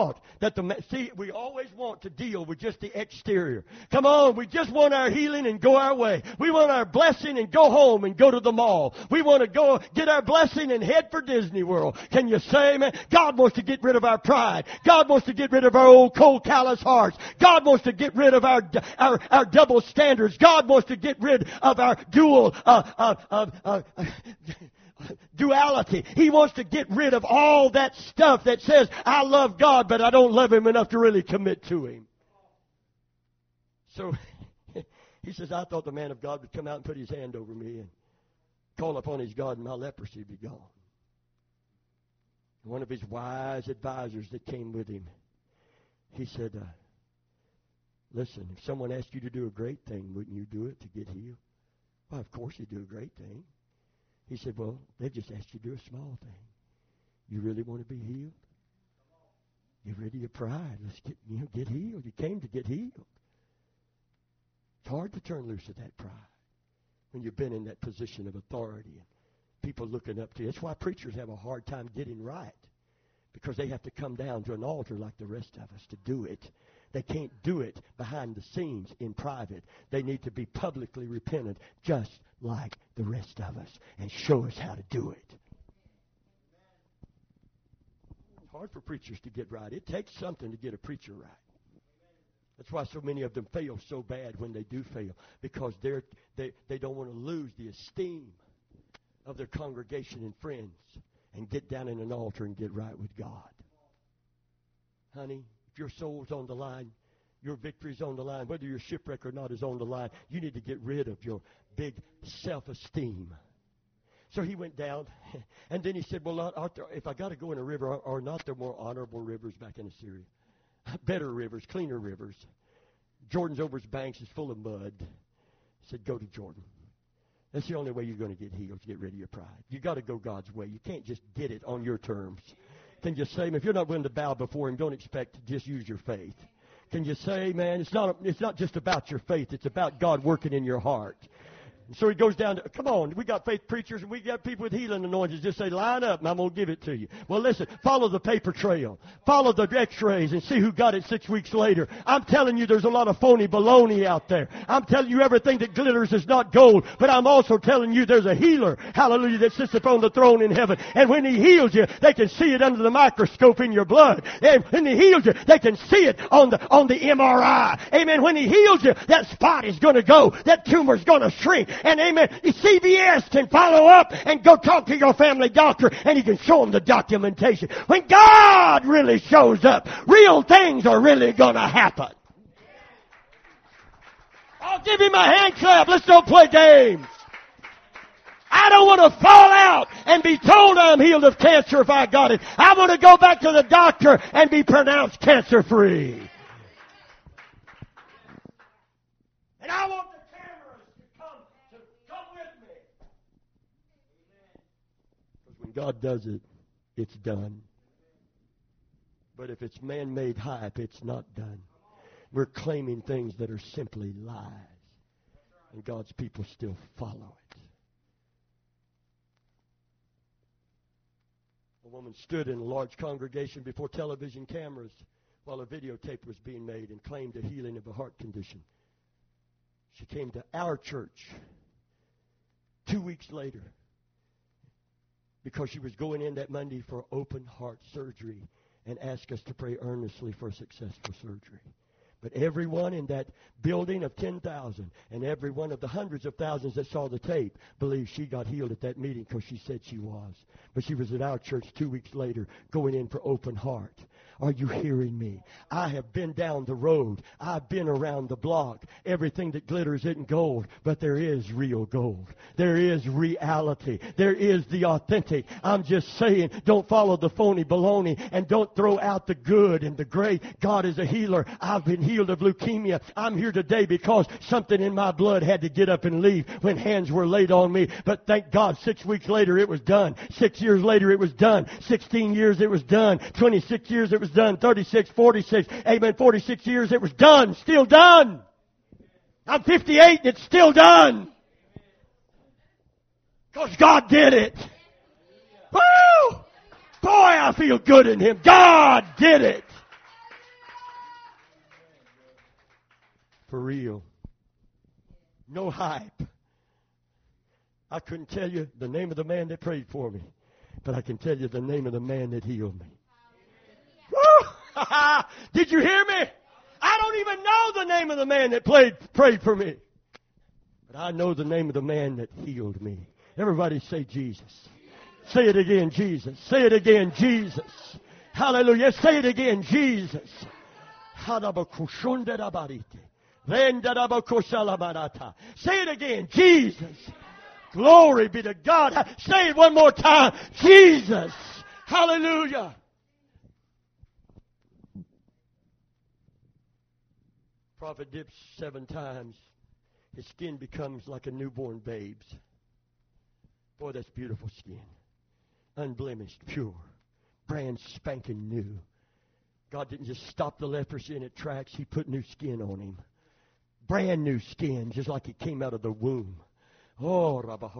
See, we always want to deal with just the exterior. Come on, we just want our healing and go our way. We want our blessing and go home and go to the mall. We want to go get our blessing and head for Disney World. Can you say, man? God wants to get rid of our pride. God wants to get rid of our old cold callous hearts. God wants to get rid of our double standards. God wants to get rid of our duality. He wants to get rid of all that stuff that says, I love God, but I don't love Him enough to really commit to Him. So, he says, I thought the man of God would come out and put his hand over me and call upon his God and my leprosy would be gone. One of his wise advisors that came with him, he said, listen, if someone asked you to do a great thing, wouldn't you do it to get healed? Well, of course you do a great thing. He said, well, they've just asked you to do a small thing. You really want to be healed? Get rid of your pride. Let's get healed. You came to get healed. It's hard to turn loose of that pride when you've been in that position of authority and people looking up to you. That's why preachers have a hard time getting right, because they have to come down to an altar like the rest of us to do it. They can't do it behind the scenes in private. They need to be publicly repentant just like the rest of us and show us how to do it. It's hard for preachers to get right. It takes something to get a preacher right. That's why so many of them fail so bad when they do fail, because they don't want to lose the esteem of their congregation and friends and get down in an altar and get right with God. Honey, if your soul's on the line, your victory's on the line, whether your shipwreck or not is on the line, you need to get rid of your big self-esteem. So he went down, and then he said, well, if I got to go in a river, are not there more honorable rivers back in Assyria? Better rivers, cleaner rivers. Jordan's over its banks is full of mud. He said, go to Jordan. That's the only way you're going to get healed, to get rid of your pride. You got to go God's way. You can't just get it on your terms. Can you say, if you're not willing to bow before Him, don't expect to just use your faith. Can you say, man, it's not just about your faith. It's about God working in your heart. And so he goes down to, come on, we got faith preachers and we got people with healing anointings. Just say, line up and I'm going to give it to you. Well, listen, follow the paper trail. Follow the x-rays and see who got it 6 weeks later. I'm telling you, there's a lot of phony baloney out there. I'm telling you, everything that glitters is not gold. But I'm also telling you, there's a healer, hallelujah, that sits upon the throne in heaven. And when He heals you, they can see it under the microscope in your blood. And when He heals you, they can see it on the MRI. Amen. When He heals you, that spot is going to go. That tumor's going to shrink. And amen, CBS can follow up and go talk to your family doctor and he can show them the documentation. When God really shows up, real things are really going to happen. I'll give Him a hand clap. Let's don't play games. I don't want to fall out and be told I'm healed of cancer if I got it. I want to go back to the doctor and be pronounced cancer-free. And I want God does it, it's done. But if it's man-made hype, it's not done. We're claiming things that are simply lies. And God's people still follow it. A woman stood in a large congregation before television cameras while a videotape was being made and claimed a healing of a heart condition. She came to our church 2 weeks later, because she was going in that Monday for open heart surgery, and asked us to pray earnestly for successful surgery. But everyone in that building of 10,000 and every one of the hundreds of thousands that saw the tape believed she got healed at that meeting because she said she was. But she was at our church 2 weeks later going in for open heart. Are you hearing me? I have been down the road. I've been around the block. Everything that glitters isn't gold, but there is real gold. There is reality. There is the authentic. I'm just saying, don't follow the phony baloney and don't throw out the good and the great. God is a healer. I've been healed of leukemia. I'm here today because something in my blood had to get up and leave when hands were laid on me. But thank God, 6 weeks later it was done. 6 years later it was done. 16 years it was done. 26 years it was done. 36, 46, amen, 46 years it was done. Still done. I'm 58 and it's still done. Because God did it. Woo! Boy, I feel good in Him. God did it. For real. No hype. I couldn't tell you the name of the man that prayed for me, but I can tell you the name of the man that healed me. Woo! Did you hear me? I don't even know the name of the man that prayed for me. But I know the name of the man that healed me. Everybody say Jesus. Say it again, Jesus. Say it again, Jesus. Hallelujah. Say it again, Jesus. Say it again, Jesus. Glory be to God. Say it one more time. Jesus. Hallelujah. Prophet dips 7 times. His skin becomes like a newborn babe's. Boy, that's beautiful skin. Unblemished, pure, brand spanking new. God didn't just stop the leprosy in its tracks. He put new skin on him. Brand new skin, just like it came out of the womb. Oh,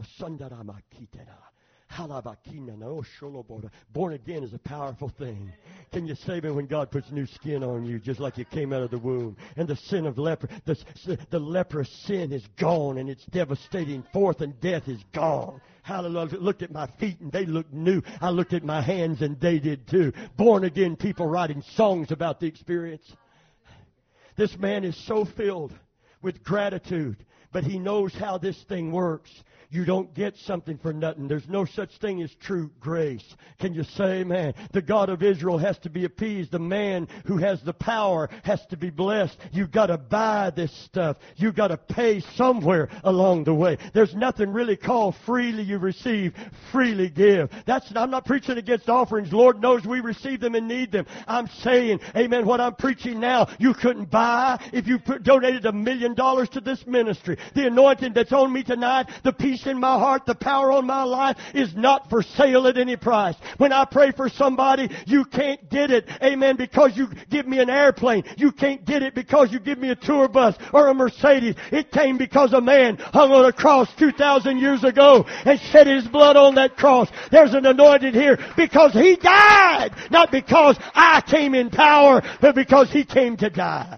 born again is a powerful thing. Can you say that when God puts new skin on you, just like you came out of the womb? And the sin of the leprous sin is gone, and it's devastating forth, and death is gone. Hallelujah. I looked at my feet and they looked new. I looked at my hands and they did too. Born again people writing songs about the experience. This man is so filled with gratitude, but he knows how this thing works. You don't get something for nothing. There's no such thing as true grace. Can you say amen? The God of Israel has to be appeased. The man who has the power has to be blessed. You've got to buy this stuff. You've got to pay somewhere along the way. There's nothing really called freely you receive, freely give. I'm not preaching against offerings. Lord knows we receive them and need them. I'm saying, amen, what I'm preaching now, you couldn't buy if you donated $1 million to this ministry. The anointing that's on me tonight, the peace in my heart, the power on my life is not for sale at any price. When I pray for somebody, you can't get it, amen, because you give me an airplane. You can't get it because you give me a tour bus or a Mercedes. It came because a man hung on a cross 2,000 years ago and shed his blood on that cross. There's an anointing here because he died, not because I came in power, but because he came to die.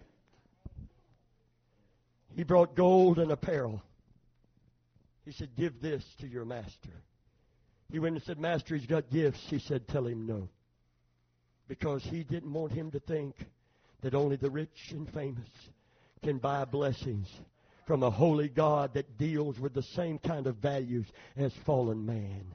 He brought gold and apparel. He said, give this to your master. He went and said, Master, he's got gifts. He said, tell him no. Because he didn't want him to think that only the rich and famous can buy blessings from a holy God that deals with the same kind of values as fallen man.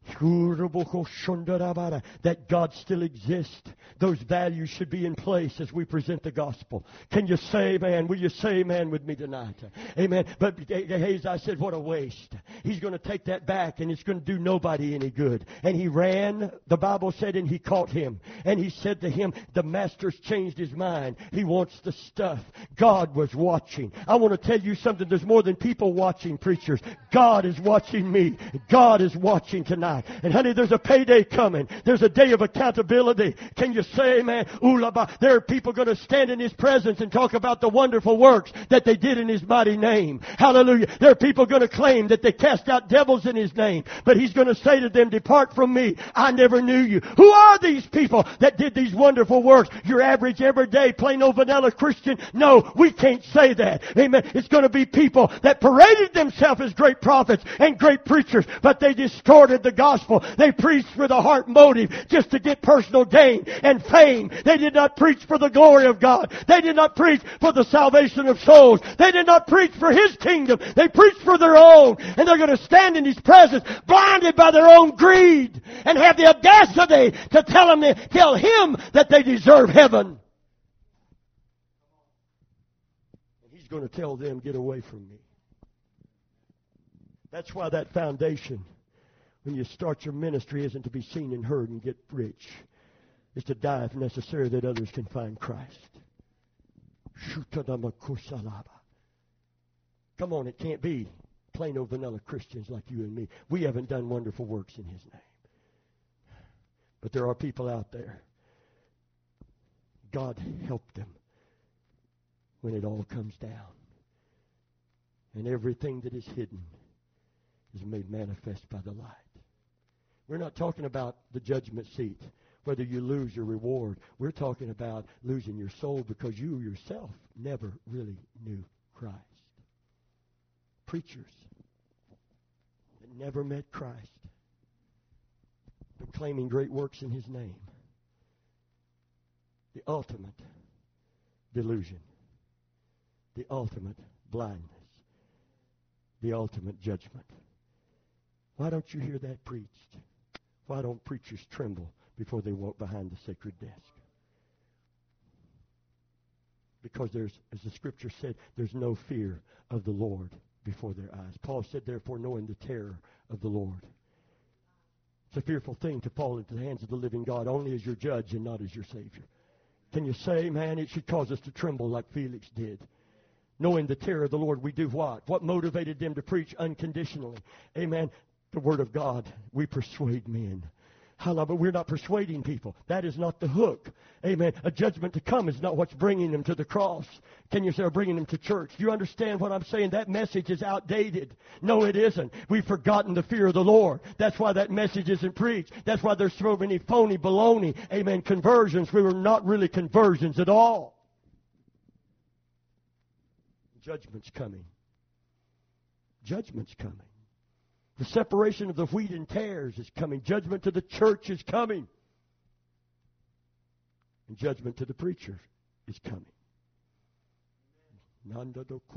That God still exists. Those values should be in place as we present the gospel. Can you say amen? Will you say amen with me tonight? Amen. But Gehazi, I said, what a waste. He's going to take that back and it's going to do nobody any good. And he ran, the Bible said, and he caught him. And he said to him, the master's changed his mind. He wants the stuff. God was watching. I want to tell you something. There's more than people watching, preachers. God is watching me. God is watching tonight. And honey, there's a payday coming. There's a day of accountability. Can you say, man, there are people going to stand in His presence and talk about the wonderful works that they did in His mighty name. Hallelujah. There are people going to claim that they cast out devils in His name. But He's going to say to them, depart from me. I never knew you. Who are these people that did these wonderful works? Your average, everyday, plain old vanilla Christian? No, we can't say that. Amen. It's going to be people that paraded themselves as great prophets and great preachers, but they distorted the gospel. They preached with a heart motive just to get personal gain and fame. They did not preach for the glory of God. They did not preach for the salvation of souls. They did not preach for His kingdom. They preached for their own. And they're going to stand in His presence blinded by their own greed and have the audacity to tell Him that they deserve heaven. And He's going to tell them, get away from me. That's why that foundation, when you start your ministry, isn't to be seen and heard and get rich. It's to die if necessary that others can find Christ. Come on, it can't be plain old vanilla Christians like you and me. We haven't done wonderful works in His name. But there are people out there. God help them when it all comes down. And everything that is hidden is made manifest by the light. We're not talking about the judgment seat. whether you lose your reward. We're talking about losing your soul because you yourself never really knew Christ. Preachers that never met Christ, but claiming great works in His name. The ultimate delusion. The ultimate blindness. The ultimate judgment. Why don't you hear that preached? Why don't preachers tremble before they walk behind the sacred desk? Because there's, as the Scripture said, there's no fear of the Lord before their eyes. Paul said, therefore, knowing the terror of the Lord. It's a fearful thing to fall into the hands of the living God only as your judge and not as your Savior. Can you say, man, it should cause us to tremble like Felix did? Knowing the terror of the Lord, we do what? What motivated them to preach unconditionally? Amen. The Word of God. We persuade men. But we're not persuading people. That is not the hook. Amen. A judgment to come is not what's bringing them to the cross. Can you say, or bringing them to church? Do you understand what I'm saying? That message is outdated. No, it isn't. We've forgotten the fear of the Lord. That's why that message isn't preached. That's why there's so many phony baloney, amen, conversions. We were not really conversions at all. Judgment's coming. Judgment's coming. The separation of the wheat and tares is coming. Judgment to the church is coming. And judgment to the preacher is coming. And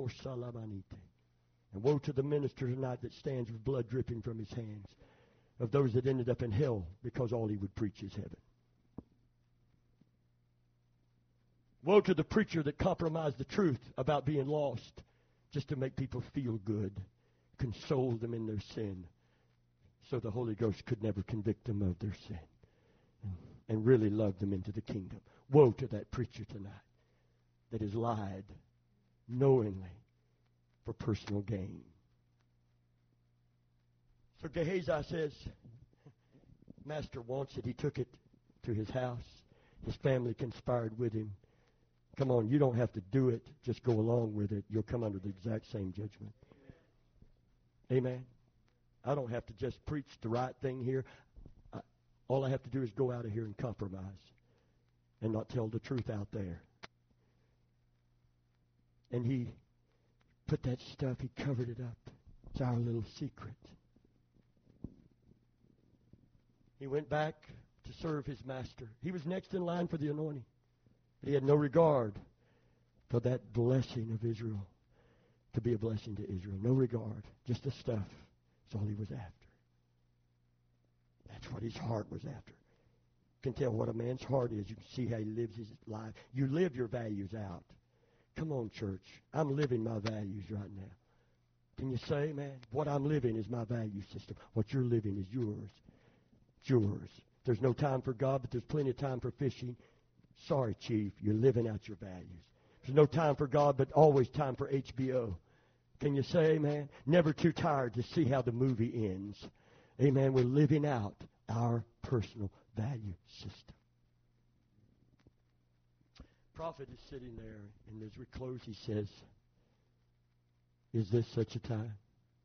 woe to the minister tonight that stands with blood dripping from his hands, of those that ended up in hell because all he would preach is heaven. Woe to the preacher that compromised the truth about being lost just to make people feel good. Console them in their sin so the Holy Ghost could never convict them of their sin and really love them into the kingdom. Woe to that preacher tonight that has lied knowingly for personal gain. So Gehazi says, Master wants it. He took it to his house. His family conspired with him. Come on, you don't have to do it. Just go along with it. You'll come under the exact same judgment. Amen. I don't have to just preach the right thing here. All I have to do is go out of here and compromise and not tell the truth out there. And he put that stuff, he covered it up. It's our little secret. He went back to serve his master. He was next in line for the anointing. But he had no regard for that blessing of Israel. To be a blessing to Israel. No regard. Just the stuff. That's all he was after. That's what his heart was after. You can tell what a man's heart is. You can see how he lives his life. You live your values out. Come on, church. I'm living my values right now. Can you say, man, what I'm living is my value system. What you're living is yours. It's yours. There's no time for God, but there's plenty of time for fishing. Sorry, Chief. You're living out your values. There's no time for God, but always time for HBO. Can you say amen? Never too tired to see how the movie ends. Amen. We're living out our personal value system. Prophet is sitting there, and as we close, he says, is this such a time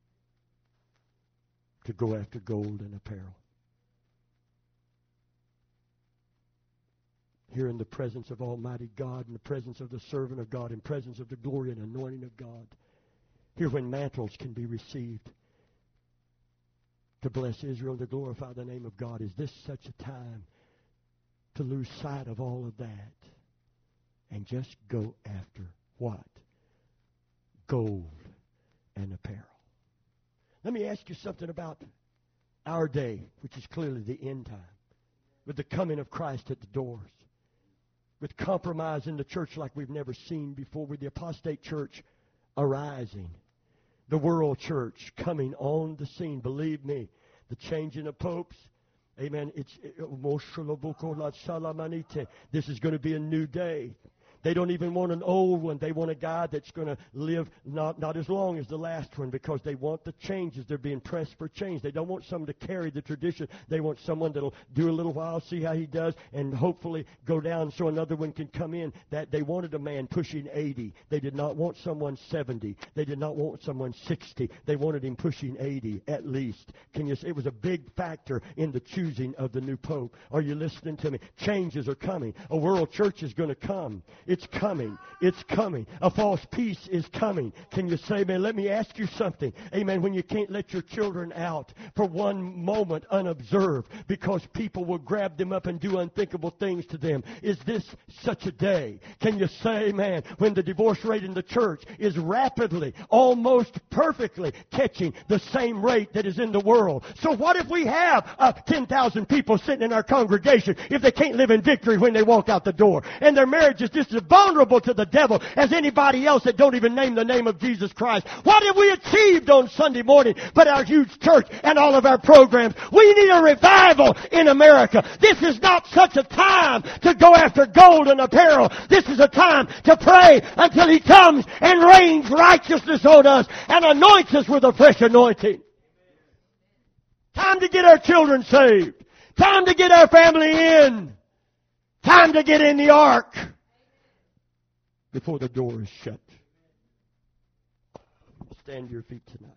to go after gold and apparel? Here in the presence of Almighty God, in the presence of the servant of God, in presence of the glory and anointing of God. Here when mantles can be received to bless Israel, to glorify the name of God. Is this such a time to lose sight of all of that and just go after what? Gold and apparel. Let me ask you something about our day, which is clearly the end time, with the coming of Christ at the doors. With compromise in the church like we've never seen before, with the apostate church arising, the world church coming on the scene. Believe me, the changing of popes, amen, this is going to be a new day. They don't even want an old one. They want a guy that's going to live not as long as the last one, because they want the changes. They're being pressed for change. They don't want someone to carry the tradition. They want someone that'll do a little while, see how he does, and hopefully go down so another one can come in. That they wanted a man pushing 80. They did not want someone 70. They did not want someone 60. They wanted him pushing 80 at least. It was a big factor in the choosing of the new pope. Are you listening to me? Changes are coming. A world church is going to come. It's coming. It's coming. A false peace is coming. Can you say, man, let me ask you something. Amen. When you can't let your children out for one moment unobserved because people will grab them up and do unthinkable things to them. Is this such a day? Can you say, man, when the divorce rate in the church is rapidly, almost perfectly catching the same rate that is in the world? So what if we have 10,000 people sitting in our congregation if they can't live in victory when they walk out the door? And their marriage is just as vulnerable to the devil as anybody else that don't even name the name of Jesus Christ. What have we achieved on Sunday morning but our huge church and all of our programs? We need a revival in America. This is not such a time to go after gold and apparel. This is a time to pray until He comes and rains righteousness on us and anoints us with a fresh anointing. Time to get our children saved. Time to get our family in. Time to get in the ark before the door is shut. Stand to your feet tonight.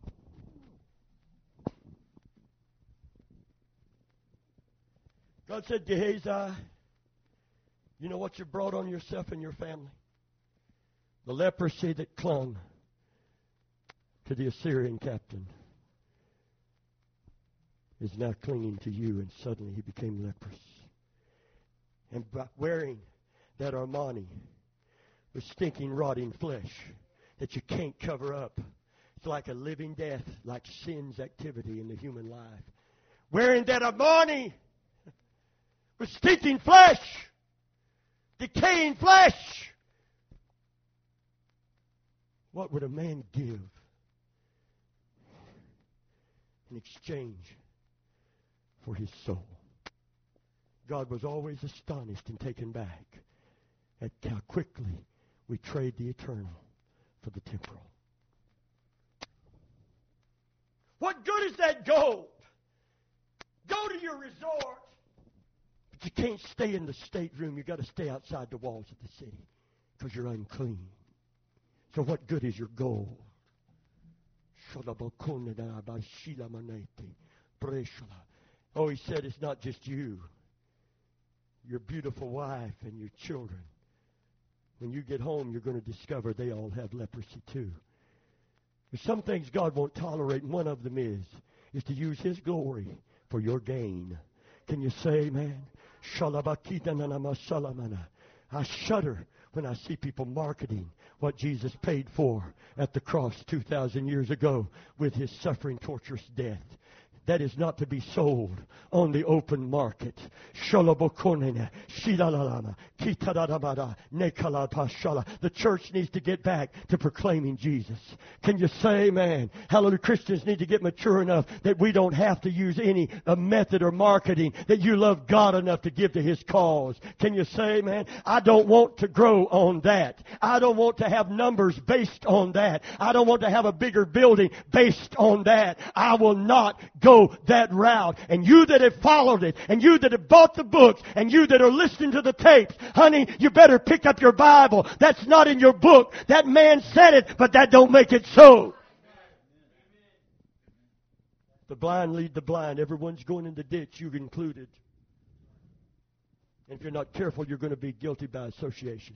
God said, Gehazi, you know what you brought on yourself and your family? The leprosy that clung to the Assyrian captain is now clinging to you, and suddenly he became leprous. And by wearing that Armani with stinking, rotting flesh that you can't cover up. It's like a living death, like sin's activity in the human life. Wearing that Armani with stinking flesh, decaying flesh. What would a man give in exchange for his soul? God was always astonished and taken back at how quickly we trade the eternal for the temporal. What good is that gold? Go to your resort. But you can't stay in the stateroom. You've got to stay outside the walls of the city because you're unclean. So what good is your gold? Oh, he said it's not just you. Your beautiful wife and your children. When you get home, you're going to discover they all have leprosy too. There's some things God won't tolerate, and one of them is to use His glory for your gain. Can you say, amen? I shudder when I see people marketing what Jesus paid for at the cross 2,000 years ago with His suffering, torturous death. That is not to be sold on the open market. The church needs to get back to proclaiming Jesus. Can you say amen? Hallelujah. Christians need to get mature enough that we don't have to use any method or marketing, that you love God enough to give to His cause. Can you say amen? I don't want to grow on that. I don't want to have numbers based on that. I don't want to have a bigger building based on that. I will not go that route. And you that have followed it, and you that have bought the books, and you that are listening to the tapes, honey, you better pick up your Bible. That's not in your book. That man said it, but that don't make it so. The blind lead the blind. Everyone's going in the ditch, you included. And if you're not careful, you're going to be guilty by association.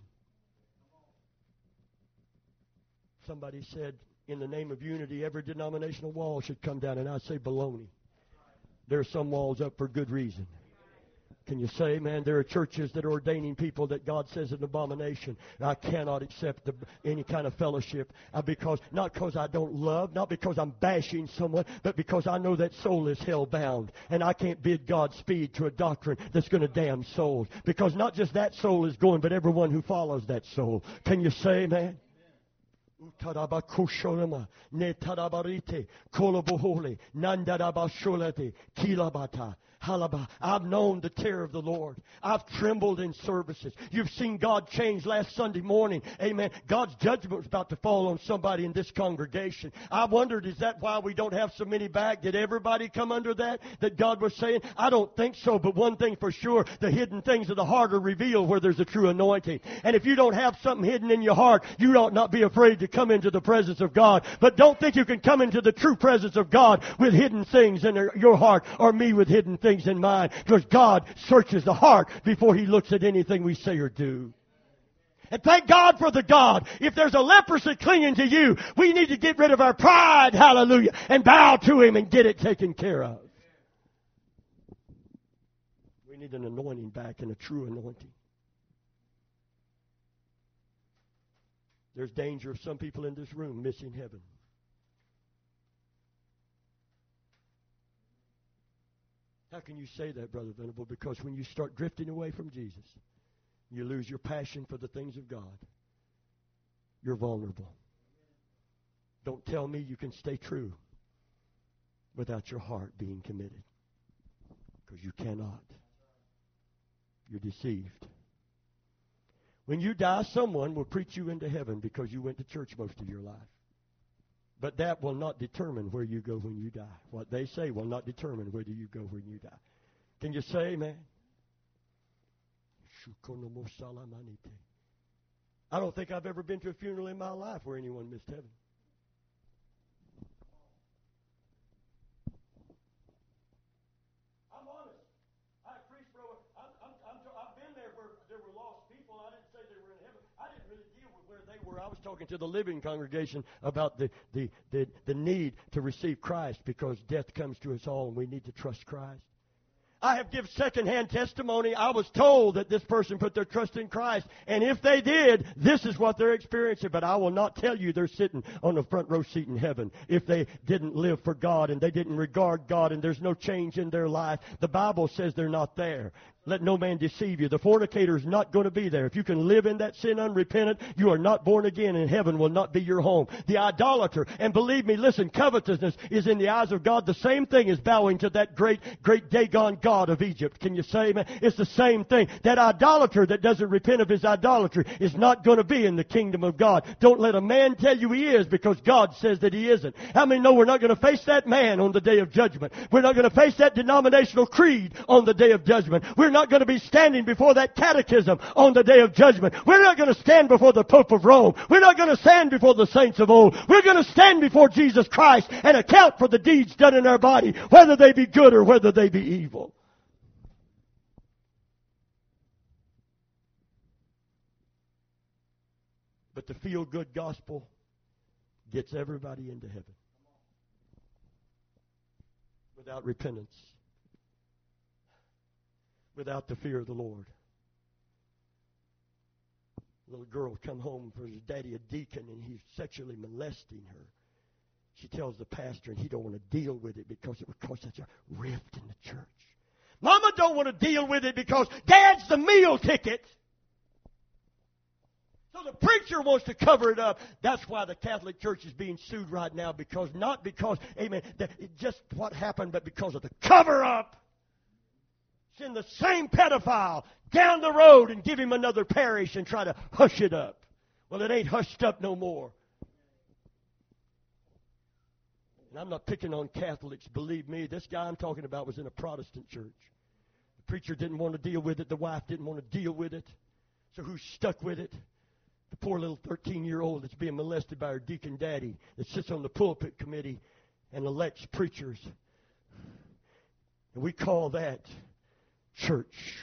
Somebody said, in the name of unity, every denominational wall should come down. And I say baloney. There are some walls up for good reason. Can you say, man, there are churches that are ordaining people that God says is an abomination. I cannot accept any kind of fellowship not because I don't love, not because I'm bashing someone, but because I know that soul is hell-bound. And I can't bid Godspeed to a doctrine that's going to damn souls. Because not just that soul is going, but everyone who follows that soul. Can you say, man? Utarabakusholama, netarabarite, kolobohole, nandarabasholate, kilabata. Halaba. I've known the terror of the Lord. I've trembled in services. You've seen God change last Sunday morning. Amen. God's judgment was about to fall on somebody in this congregation. I wondered, is that why we don't have so many back? Did everybody come under that God was saying? I don't think so, but one thing for sure, the hidden things of the heart are revealed where there's a true anointing. And if you don't have something hidden in your heart, you ought not be afraid to come into the presence of God. But don't think you can come into the true presence of God with hidden things in your heart, or me with hidden things in mind, because God searches the heart before He looks at anything we say or do. And thank God for the God. If there's a leprosy clinging to you, we need to get rid of our pride, hallelujah, and bow to Him and get it taken care of. We need an anointing back, and a true anointing. There's danger of some people in this room missing heaven. How can you say that, Brother Venable? Because when you start drifting away from Jesus, you lose your passion for the things of God. You're vulnerable. Don't tell me you can stay true without your heart being committed. Because you cannot. You're deceived. When you die, someone will preach you into heaven because you went to church most of your life. But that will not determine where you go when you die. What they say will not determine whether you go when you die. Can you say amen? I don't think I've ever been to a funeral in my life where anyone missed heaven. I'm honest. I've been there where there were lost people. I didn't say they were in heaven. I didn't really deal with where they were. I was talking to the living congregation about the need to receive Christ, because death comes to us all and we need to trust Christ. I have given secondhand testimony. I was told that this person put their trust in Christ, and if they did, this is what they're experiencing. But I will not tell you they're sitting on the front row seat in heaven if they didn't live for God and they didn't regard God and there's no change in their life. The Bible says they're not there. Let no man deceive you. The fornicator is not going to be there. If you can live in that sin unrepentant, you are not born again, and heaven will not be your home. The idolater, and believe me, listen, covetousness is in the eyes of God the same thing as bowing to that great Dagon god of Egypt. Can you say amen? It's the same thing. That idolater that doesn't repent of his idolatry is not going to be in the kingdom of God. Don't let a man tell you he is, because God says that he isn't. How many know we're not going to face that man on the day of judgment? We're not going to face that denominational creed on the day of judgment. We're not going to be standing before that catechism on the day of judgment. We're not going to stand before the Pope of Rome. We're not going to stand before the saints of old. We're going to stand before Jesus Christ and account for the deeds done in our body, whether they be good or whether they be evil. But the feel-good gospel gets everybody into heaven without repentance, without the fear of the Lord. A little girl come home from his daddy, a deacon, and he's sexually molesting her. She tells the pastor, and he don't want to deal with it because it would cause such a rift in the church. Mama don't want to deal with it because Dad's the meal ticket. So the preacher wants to cover it up. That's why the Catholic Church is being sued right now, because not because, amen, that just what happened, but because of the cover-up. Send the same pedophile down the road and give him another parish and try to hush it up. Well, it ain't hushed up no more. And I'm not picking on Catholics. Believe me, this guy I'm talking about was in a Protestant church. The preacher didn't want to deal with it. The wife didn't want to deal with it. So who's stuck with it? The poor little 13-year-old that's being molested by her deacon daddy that sits on the pulpit committee and elects preachers. And we call that church.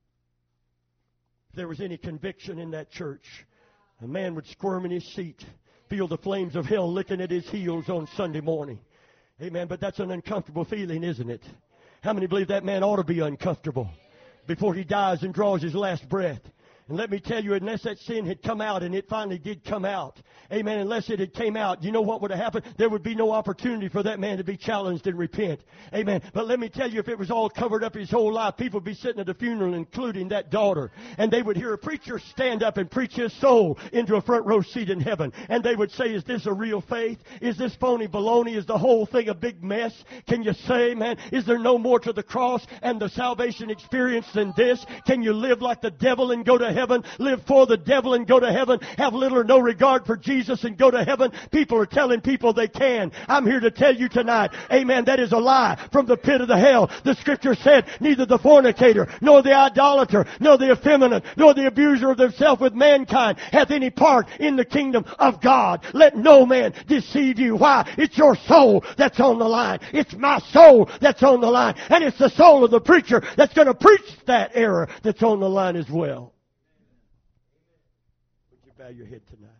If there was any conviction in that church, a man would squirm in his seat, feel the flames of hell licking at his heels on Sunday morning. Amen. But that's an uncomfortable feeling, isn't it? How many believe that man ought to be uncomfortable before he dies and draws his last breath? And let me tell you, unless that sin had come out, and it finally did come out, amen, unless it had came out, you know what would have happened? There would be no opportunity for that man to be challenged and repent. Amen. But let me tell you, if it was all covered up his whole life, people would be sitting at a funeral, including that daughter, and they would hear a preacher stand up and preach his soul into a front row seat in heaven. And they would say, is this a real faith? Is this phony baloney? Is the whole thing a big mess? Can you say, man, is there no more to the cross and the salvation experience than this? Can you live like the devil and go to heaven? Live for the devil and go to heaven? Have little or no regard for Jesus and go to heaven? People are telling people they can. I'm here to tell you tonight, amen, that is a lie from the pit of the hell. The Scripture said, neither the fornicator, nor the idolater, nor the effeminate, nor the abuser of himself with mankind hath any part in the kingdom of God. Let no man deceive you. Why? It's your soul that's on the line. It's my soul that's on the line. And it's the soul of the preacher that's going to preach that error that's on the line as well. Would you bow your head tonight?